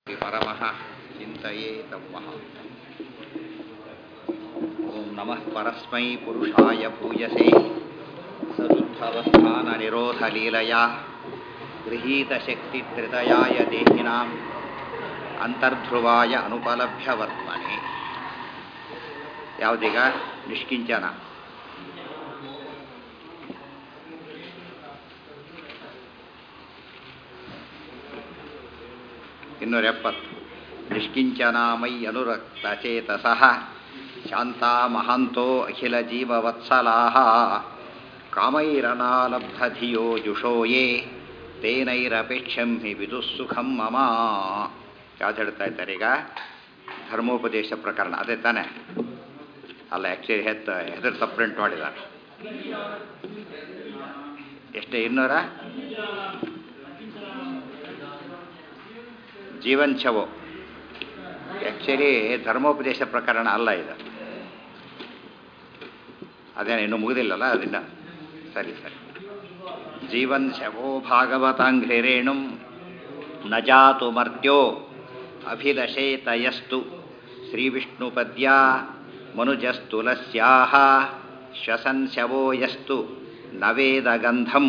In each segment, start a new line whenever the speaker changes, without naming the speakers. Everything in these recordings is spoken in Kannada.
ಪರಮಃ ಚಿಂತಯೇತವ್ವಃ. ಓಂ ನಮಃ ಪರಸ್ಮೈ ಪುರುಷಾಯ ಭೂಯಸೆ ಸದುದ್ಭವಸ್ಥಾನ ನಿರೋಧ ಲೀಲಯಾ ಗೃಹೀತ ಶಕ್ತಿ ತ್ರಿತಯಾಯ ದೇಹಿನಾಂ ಅಂತರ್ಧ್ರುವಾಯ ಅನುಪಲಭ್ಯ ವರ್ತನೆ. ಯಾವುದೀಗ ನಿಷ್ಕಿಂಚನ. ಇನ್ನೂರ 70. ನಿಷ್ಕಿಂಚನಾಮೈ ಅನುರಕ್ತ ಚೇತಸಃ ಶಾಂತಾ ಮಹಾಂತೋ ಅಖಿಲ ಜೀವವತ್ಸಲಾಃ ಕಾಮೈರನಾಲಬ್ಧಧಿಯೋ ಜುಷೋ ಯೇ ತೇನೈರಪೇಕ್ಷಂ ಹಿ ವಿದುಃಸುಖಂ ಮಮ. ಯಾವ್ದು ಹೇಳ್ತಾ ಇದ್ದಾರೆ ಈಗ? ಧರ್ಮೋಪದೇಶ ಪ್ರಕರಣ ಅದೇ ತಾನೆ ಅಲ್ಲ? ಆ್ಯಕ್ಚುಲಿ ಹೆಸರು ಸಪ್ರೆಂಟ್ ಮಾಡಿದ್ದಾರೆ. ಎಷ್ಟೇ? 200 ಜೀವನ್ ಶವೋ. ಆ್ಯಕ್ಚುಲಿ ಧರ್ಮೋಪದೇಶ ಪ್ರಕರಣ ಅಲ್ಲ ಇದು. ಅದೇನು ಇನ್ನೂ ಮುಗಿದಿಲ್ಲಲ್ಲ ಅದನ್ನ. ಸರಿ. ಜೀವನ್ ಶವೋ ಭಾಗವತಾಂಘ್ರಿರೇಣುಂ ನ ಜಾತು ಮರ್ತ್ಯೋ ಅಭಿಲಷೇತಯಸ್ತು ಶ್ರೀವಿಷ್ಣುಪದ್ಯ ಮನುಜಸ್ತುಲಸ್ಯಾಹ ಶ್ವಸನ್ ಶವೋ ಯಸ್ತು ನವೇದ ಗಂಧಂ.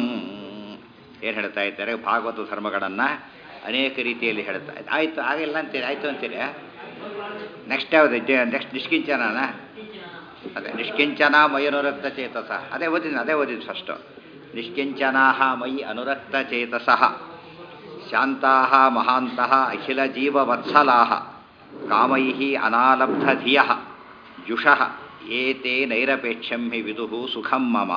ಏನು ಹೇಳ್ತಾ ಇದ್ದಾರೆ? ಭಾಗವತ ಧರ್ಮಗಳನ್ನು ಅನೇಕ ರೀತಿಯಲ್ಲಿ ಹೇಳ್ತಾ ಇದ್ದೆ. ಆಯಿತು, ಆಗಿಲ್ಲ ಅಂತೀರಿ, ಆಯಿತು ಅಂತೀರಿ. ನೆಕ್ಸ್ಟ್ ಯಾವುದು? ನೆಕ್ಸ್ಟ್ ನಿಷ್ಕಿಂಚನ. ಅದೇ ನಿಷ್ಕಿಂಚನ ಮೈ ಅನುರಕ್ತ ಚೇತಸ. ಅದೇ ಓದಿದ್ದು ಫಸ್ಟು. ನಿಷ್ಕಿಂಚನಾಹ ಮೈ ಅನುರಕ್ತ ಚೇತಸಃ ಶಾಂತಾಃ ಮಹಾಂತಃ ಅಖಿಲ ಜೀವವತ್ಸಲಾಃ ಕಾಮೈಃ ಅನಾಲಬ್ಧಧಿಯಃ ಜುಷಃ ಏತೇ ನೈರಪೇಕ್ಷಂ ಹಿ ವಿದುಃ ಸುಖಂ ಮಮ.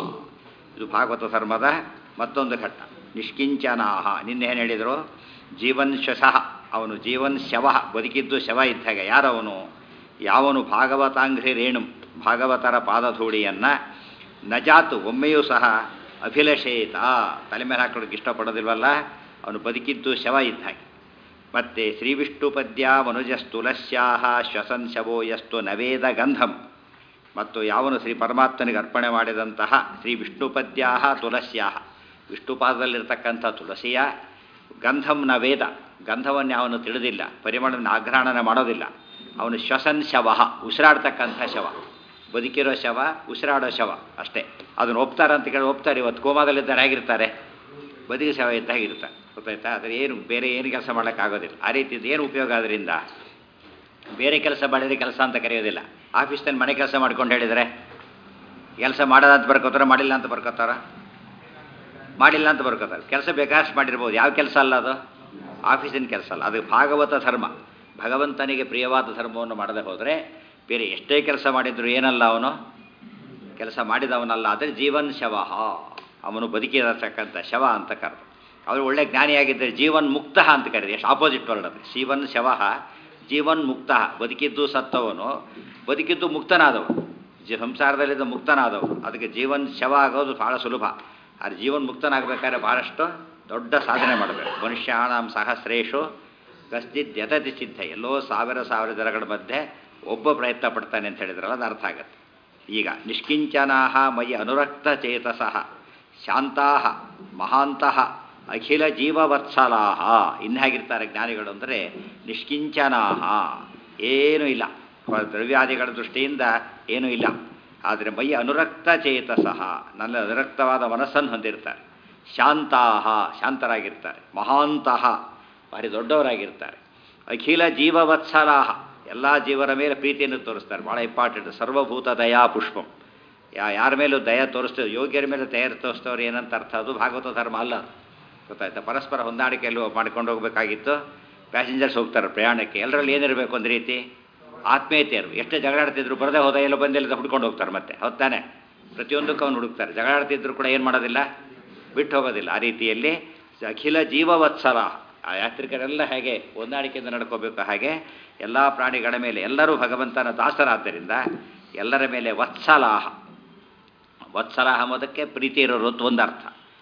ಇದು ಭಾಗವತ ಧರ್ಮದ ಮತ್ತೊಂದು ಘಟ್ಟ. ನಿಷ್ಕಿಂಚನಾಹ. ನಿನ್ನೆ ಏನು ಹೇಳಿದರು? ಜೀವನ್ ಶಸಃ. ಅವನು ಜೀವನ್ ಶವ, ಬದುಕಿದ್ದು ಶವ ಇದ್ದಾಗ. ಯಾರವನು? ಯಾವನು ಭಾಗವತಾಂಘ್ರಿ ರೇಣು, ಭಾಗವತರ ಪಾದಧೂಳಿಯನ್ನು ನಜಾತು, ಒಮ್ಮೆಯೂ ಸಹ ಅಭಿಲಷೇತ, ತಲೆ ಮೇಲೆ ಹಾಕೊಳ್ಳೋಕೆ ಇಷ್ಟಪಡೋದಿಲ್ವಲ್ಲ, ಅವನು ಬದುಕಿದ್ದು ಶವ ಇದ್ದಾಗ. ಮತ್ತು ಶ್ರೀವಿಷ್ಣುಪದ್ಯ ಮನುಜಸ್ತುಲಸ್ಯಾಹ ಶ್ವಸನ್ ಶವೋ ಯಸ್ತು ನವೇದ ಗಂಧಂ. ಮತ್ತು ಯಾವನು ಶ್ರೀ ಪರಮಾತ್ಮನಿಗೆ ಅರ್ಪಣೆ ಮಾಡಿದಂತಹ ಶ್ರೀ ವಿಷ್ಣುಪದ್ಯಾಹ ತುಲಸ್ಯಾಹ, ವಿಷ್ಣುಪಾದದಲ್ಲಿರ್ತಕ್ಕಂಥ ತುಳಸಿಯ ಗಂಧಂ ನ ವೇದ, ಗಂಧವನ್ನು ಯಾವನು ತಿಳಿದಿಲ್ಲ, ಪರಿಮಳವನ್ನು ಆಘ್ರಾಣನೆ ಮಾಡೋದಿಲ್ಲ, ಅವನು ಶ್ವಸನ್ ಶವ, ಉಸಿರಾಡ್ತಕ್ಕಂಥ ಶವ. ಬದುಕಿರೋ ಶವ, ಉಸಿರಾಡೋ ಶವ ಅಷ್ಟೇ. ಅದನ್ನು ಒಪ್ತಾರೆ ಅಂತ ಕೇಳಿ ಒಪ್ತಾರೆ. ಇವತ್ತು ಕೋಮಾದಲ್ಲಿದ್ದಾರೆ ಹೇಗಿರ್ತಾರೆ? ಬದುಕಿ ಶವ ಇದ್ದಾಗಿರ್ತಾರೆ. ಗೊತ್ತಾಯ್ತಾ? ಆದರೆ ಏನು ಬೇರೆ ಏನು ಕೆಲಸ ಮಾಡೋಕ್ಕಾಗೋದಿಲ್ಲ. ಆ ರೀತಿ ಏನು ಉಪಯೋಗ? ಅದರಿಂದ ಬೇರೆ ಕೆಲಸ ಮಾಡಿದರೆ ಕೆಲಸ ಅಂತ ಕರೆಯೋದಿಲ್ಲ. ಆಫೀಸ್ನಲ್ಲಿ ಮನೆ ಕೆಲಸ ಮಾಡ್ಕೊಂಡು ಹೇಳಿದರೆ ಕೆಲಸ ಮಾಡೋದಂತ ಬರ್ಕೋತಾರ, ಮಾಡಿಲ್ಲ ಅಂತ ಬರ್ಕೋತಾರ, ಮಾಡಿಲ್ಲ ಅಂತ ಬರ್ಕೋತಾರೆ. ಕೆಲಸ ಬೇಕಾಷ್ಟು ಮಾಡಿರ್ಬೋದು. ಯಾವ ಕೆಲಸ ಅಲ್ಲ ಅದು? ಆಫೀಸಿನ ಕೆಲಸ ಅಲ್ಲ. ಅದು ಭಾಗವತ ಧರ್ಮ. ಭಗವಂತನಿಗೆ ಪ್ರಿಯವಾದ ಧರ್ಮವನ್ನು ಮಾಡದೆ ಹೋದರೆ ಬೇರೆ ಎಷ್ಟೇ ಕೆಲಸ ಮಾಡಿದ್ರು ಏನಲ್ಲ, ಅವನು ಕೆಲಸ ಮಾಡಿದವನಲ್ಲ. ಆದರೆ ಜೀವನ್ ಶವ, ಅವನು ಬದುಕಿರತಕ್ಕಂಥ ಶವ ಅಂತ ಕರೆದು. ಅವರು ಒಳ್ಳೆ ಜ್ಞಾನಿಯಾಗಿದ್ದರೆ ಜೀವನ್ ಮುಕ್ತ ಅಂತ ಕರೀದು. ಎಷ್ಟು ಆಪೋಸಿಟ್ ವರ್ಡ್ ಅದು. ಜೀವನ್ ಶವ, ಜೀವನ್ ಮುಕ್ತ. ಬದುಕಿದ್ದು ಸತ್ತವನು, ಬದುಕಿದ್ದು ಮುಕ್ತನಾದವನು, ಸಂಸಾರದಲ್ಲಿದ್ದ ಮುಕ್ತನಾದವನು. ಅದಕ್ಕೆ ಜೀವನ್ ಶವ ಆಗೋದು ಭಾಳ ಸುಲಭ. ಆದರೆ ಜೀವನ್ ಮುಕ್ತನಾಗಬೇಕಾದ್ರೆ ಭಾಳಷ್ಟು ದೊಡ್ಡ ಸಾಧನೆ ಮಾಡಬೇಕು. ಮನುಷ್ಯಾಣಂ ಸಹಸ್ರೇಶು ಕಶ್ಚಿತ್ ಯತತಿ ಸಿದ್ಧ. ಎಲ್ಲೋ ಸಾವಿರ ಜನಗಳ ಮಧ್ಯೆ ಒಬ್ಬ ಪ್ರಯತ್ನ ಪಡ್ತಾನೆ ಅಂತ ಹೇಳಿದ್ರಲ್ಲ, ಅದು ಅರ್ಥ ಆಗುತ್ತೆ. ಈಗ ನಿಷ್ಕಿಂಚನಾಹ ಮೈ ಅನುರಕ್ತ ಚೇತಸಃ ಶಾಂತಾಃ ಮಹಾಂತಃ ಅಖಿಲ ಜೀವವತ್ಸಲಾಹ. ಇನ್ನಾಗಿರ್ತಾರೆ ಜ್ಞಾನಿಗಳು ಅಂದರೆ ನಿಷ್ಕಿಂಚನಾಹ, ಏನೂ ಇಲ್ಲ, ದ್ರವ್ಯಾದಿಗಳ ದೃಷ್ಟಿಯಿಂದ ಏನೂ ಇಲ್ಲ. ಆದರೆ ಮೈ ಅನುರಕ್ತ ಚೇತಸಃ, ನನ್ನ ಅನುರಕ್ತವಾದ ಮನಸ್ಸನ್ನು ಹೊಂದಿರ್ತಾರೆ. ಶಾಂತಾಹ, ಶಾಂತರಾಗಿರ್ತಾರೆ. ಮಹಾಂತಃ, ಭಾರಿ ದೊಡ್ಡವರಾಗಿರ್ತಾರೆ. ಅಖಿಲ ಜೀವವತ್ಸಲಾಹ, ಎಲ್ಲ ಜೀವರ ಮೇಲೆ ಪ್ರೀತಿಯನ್ನು ತೋರಿಸ್ತಾರೆ. ಭಾಳ ಇಂಪಾರ್ಟೆಂಟ್. ಸರ್ವಭೂತ ದಯಾ ಪುಷ್ಪಂ. ಯಾರ ಮೇಲೂ ದಯ ತೋರಿಸ್ತೇವೆ, ಯೋಗ್ಯರ ಮೇಲೆ ದಯ ತೋರಿಸ್ತವ್ರು ಏನಂತ ಅರ್ಥ? ಅದು ಭಾಗವತ ಧರ್ಮ ಅಲ್ಲ. ಗೊತ್ತಾಯ್ತಾ? ಪರಸ್ಪರ ಹೊಂದಾಣಿಕೆಯಲ್ಲಿ ಮಾಡ್ಕೊಂಡು ಹೋಗಬೇಕಾಗಿತ್ತು. ಪ್ಯಾಸೆಂಜರ್ಸ್ ಹೋಗ್ತಾರೆ ಪ್ರಯಾಣಕ್ಕೆ, ಎಲ್ಲರಲ್ಲಿ ಏನಿರಬೇಕು ಒಂದು ರೀತಿ ಆತ್ಮೀಯತೆ ಇರಬೇಕು. ಎಷ್ಟು ಜಗಳಾಡ್ತಿದ್ರು ಬರದೇ ಹೋದ ಎಲ್ಲೋ ಬಂದೆಲ್ಲ ಹುಡ್ಕೊಂಡು ಹೋಗ್ತಾರೆ. ಮತ್ತೆ ಹೊತ್ತಾನೆ ಪ್ರತಿಯೊಂದಕ್ಕೂ ಅವನು ಹುಡುಕ್ತಾರೆ. ಜಗಳಾಡ್ತಿದ್ರು ಕೂಡ ಏನು ಮಾಡೋದಿಲ್ಲ, ಬಿಟ್ಟು ಹೋಗೋದಿಲ್ಲ. ಆ ರೀತಿಯಲ್ಲಿ ಅಖಿಲ ಜೀವವತ್ಸಲ, ಆ ಯಾತ್ರಿಕರೆಲ್ಲ ಹೇಗೆ ಹೊಂದಾಣಿಕೆಯಿಂದ ನಡ್ಕೋಬೇಕು, ಹಾಗೆ ಎಲ್ಲ ಪ್ರಾಣಿಗಳ ಮೇಲೆ ಎಲ್ಲರೂ ಭಗವಂತನ ದಾಸರಾದ್ದರಿಂದ ಎಲ್ಲರ ಮೇಲೆ ವತ್ಸಲಾಹ. ವತ್ಸಲಾಹ ಎಂಬುದಕ್ಕೆ ಪ್ರೀತಿ ಇರೋರು ಅಂತ ಒಂದರ್ಥ.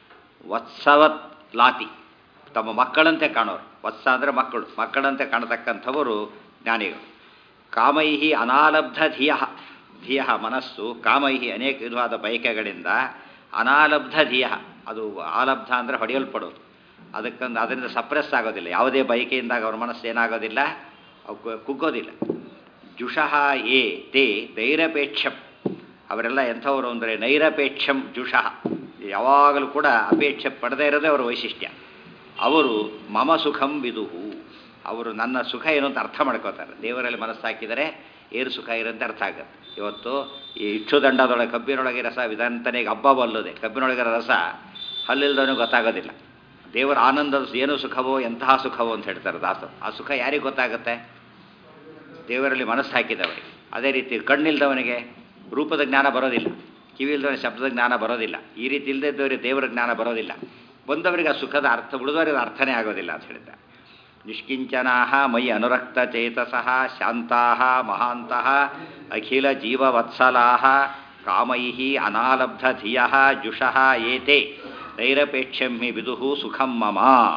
ವತ್ಸವತ್ ಲಾತಿ, ತಮ್ಮ ಮಕ್ಕಳಂತೆ ಕಾಣೋರು. ವತ್ಸ ಅಂದರೆ ಮಕ್ಕಳು, ಮಕ್ಕಳಂತೆ ಕಾಣತಕ್ಕಂಥವರು ಜ್ಞಾನಿಗಳು. ಕಾಮೈಹಿ ಅನಾಲಬ್ಧ ಧಿಯ, ಧಿಯ ಮನಸ್ಸು, ಕಾಮೈಹಿ ಅನೇಕ ವಿಧವಾದ ಬಯಕೆಗಳಿಂದ, ಅನಾಲಬ್ಧ ಧಿಯ, ಅದು ಆಲಬ್ಧ ಅಂದರೆ ಹೊಡೆಯಲ್ಪಡೋದು. ಅದರಿಂದ ಸಪ್ರೆಸ್ ಆಗೋದಿಲ್ಲ. ಯಾವುದೇ ಬಯಕೆಯಿಂದಾಗ ಅವ್ರ ಮನಸ್ಸು ಏನಾಗೋದಿಲ್ಲ, ಕುಗ್ಗೋದಿಲ್ಲ. ಜುಷಃ ಏ ತೇ ನೈರಪೇಕ್ಷಂ, ಅವರೆಲ್ಲ ಎಂಥವರು ಅಂದರೆ ನೈರಪೇಕ್ಷಂ ಜುಷಃ, ಯಾವಾಗಲೂ ಕೂಡ ಅಪೇಕ್ಷೆ ಪಡೆದೇ ಇರೋದೇ ಅವರ ವೈಶಿಷ್ಟ್ಯ. ಅವರು ಮಮ ಸುಖಂ ವಿದುಹು, ಅವರು ನನ್ನ ಸುಖ ಏನು ಅಂತ ಅರ್ಥ ಮಾಡ್ಕೋತಾರೆ. ದೇವರಲ್ಲಿ ಮನಸ್ಸು ಹಾಕಿದರೆ ಏನು ಸುಖ ಇರಂತೆ ಅರ್ಥ ಆಗುತ್ತೆ. ಇವತ್ತು ಈ ಇಕ್ಷುದಂಡದೊಳಗೆ ಕಬ್ಬಿನೊಳಗೆ ರಸ ವಿಧಾಂತನೆಗೆ ಹಬ್ಬ ಬಲ್ಲದೆ, ಕಬ್ಬಿನೊಳಗಿನ ರಸ ಹಲ್ಲಿಲ್ದವನಿಗೆ ಗೊತ್ತಾಗೋದಿಲ್ಲ. ದೇವರ ಆನಂದದ ಏನು ಸುಖವೋ ಎಂತಹ ಸುಖವೋ ಅಂತ ಹೇಳ್ತಾರೆ ದಾಸರು. ಆ ಸುಖ ಯಾರಿಗೆ ಗೊತ್ತಾಗುತ್ತೆ? ದೇವರಲ್ಲಿ ಮನಸ್ಸು ಹಾಕಿದವರಿಗೆ. ಅದೇ ರೀತಿ ಕಣ್ಣಿಲ್ದವನಿಗೆ ರೂಪದ ಜ್ಞಾನ ಬರೋದಿಲ್ಲ, ಕಿವಿ ಇಲ್ದವನಿಗೆ ಶಬ್ದದ ಜ್ಞಾನ ಬರೋದಿಲ್ಲ, ಈ ರೀತಿ ಇಲ್ಲದೆ ಇದ್ದವರಿಗೆ ದೇವರ ಜ್ಞಾನ ಬರೋದಿಲ್ಲ. ಬಂದವರಿಗೆ ಆ ಸುಖದ ಅರ್ಥ, ಉಳಿದವರಿಗೆ ಅರ್ಥನೇ ಆಗೋದಿಲ್ಲ ಅಂತ ಹೇಳಿದ್ದಾರೆ. ನಿಷ್ಕಿಂಚನಾ ಮಯಿ ಅನುರಕ್ತ ಚೇತಸಃ ಶಾಂತಾ ಮಹಾಂತಃ ಅಖಿಲ ಜೀವವತ್ಸಲಾ ಕಾಮೈ ಅನಾಲಬ್ಧ ಧಿಯ ಜುಷಃ ಏತೆ ನೈರಪೇಕ್ಷಂ ಹಿ ವಿದುಃ ಸುಖಂ ಮಮ.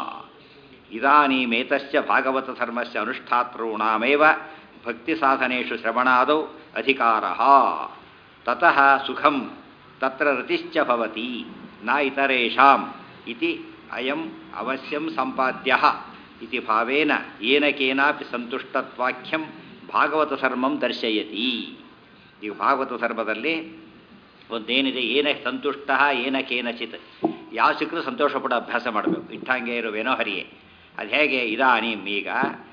ಇದಾನೀಮೇತಸ್ಯ ಭಾಗವತ ಧರ್ಮಸ್ಯ ಅನುಷ್ಠಾತॄಣಾಮೇವ ಭಕ್ತಿ ಸಾಧನೇಷು ಶ್ರವಣಾದೌ ಅಧಿಕಾರಃ ತತಃ ಸುಖಂ ತತ್ರ ರತಿಶ್ಚ ಭವತಿ ನ ಇತರೇಷಾಂ ಇತಿ ಅಯಂ ಅವಶ್ಯಂ ಸಂಪಾದ್ಯಃ ಇತಿ ಭಾವೇನ ಏನ ಕೇನಾಪಿ ಸಂತುಷ್ಟತ್ವಾಖ್ಯಂ ಭಾಗವತ ಧರ್ಮಂ ದರ್ಶಯತಿ. ಈಗ ಭಾಗವತ ಧರ್ಮದಲ್ಲಿ ಒಂದೇನಿದೆ, ಏನ ಸಂತುಷ್ಟ ಏನ ಕೇನಚಿತ್, ಯಾವ ಸಿಕ್ಕರೂ ಸಂತೋಷ ಪಡೋ ಅಭ್ಯಾಸ ಮಾಡಬೇಕು. ಇಟ್ಟಂಗೆ ಇರುವೇನೋ ಹರಿಯೇ. ಅದು ಹೇಗೆ? ಇದಾನೀಂ ಈಗ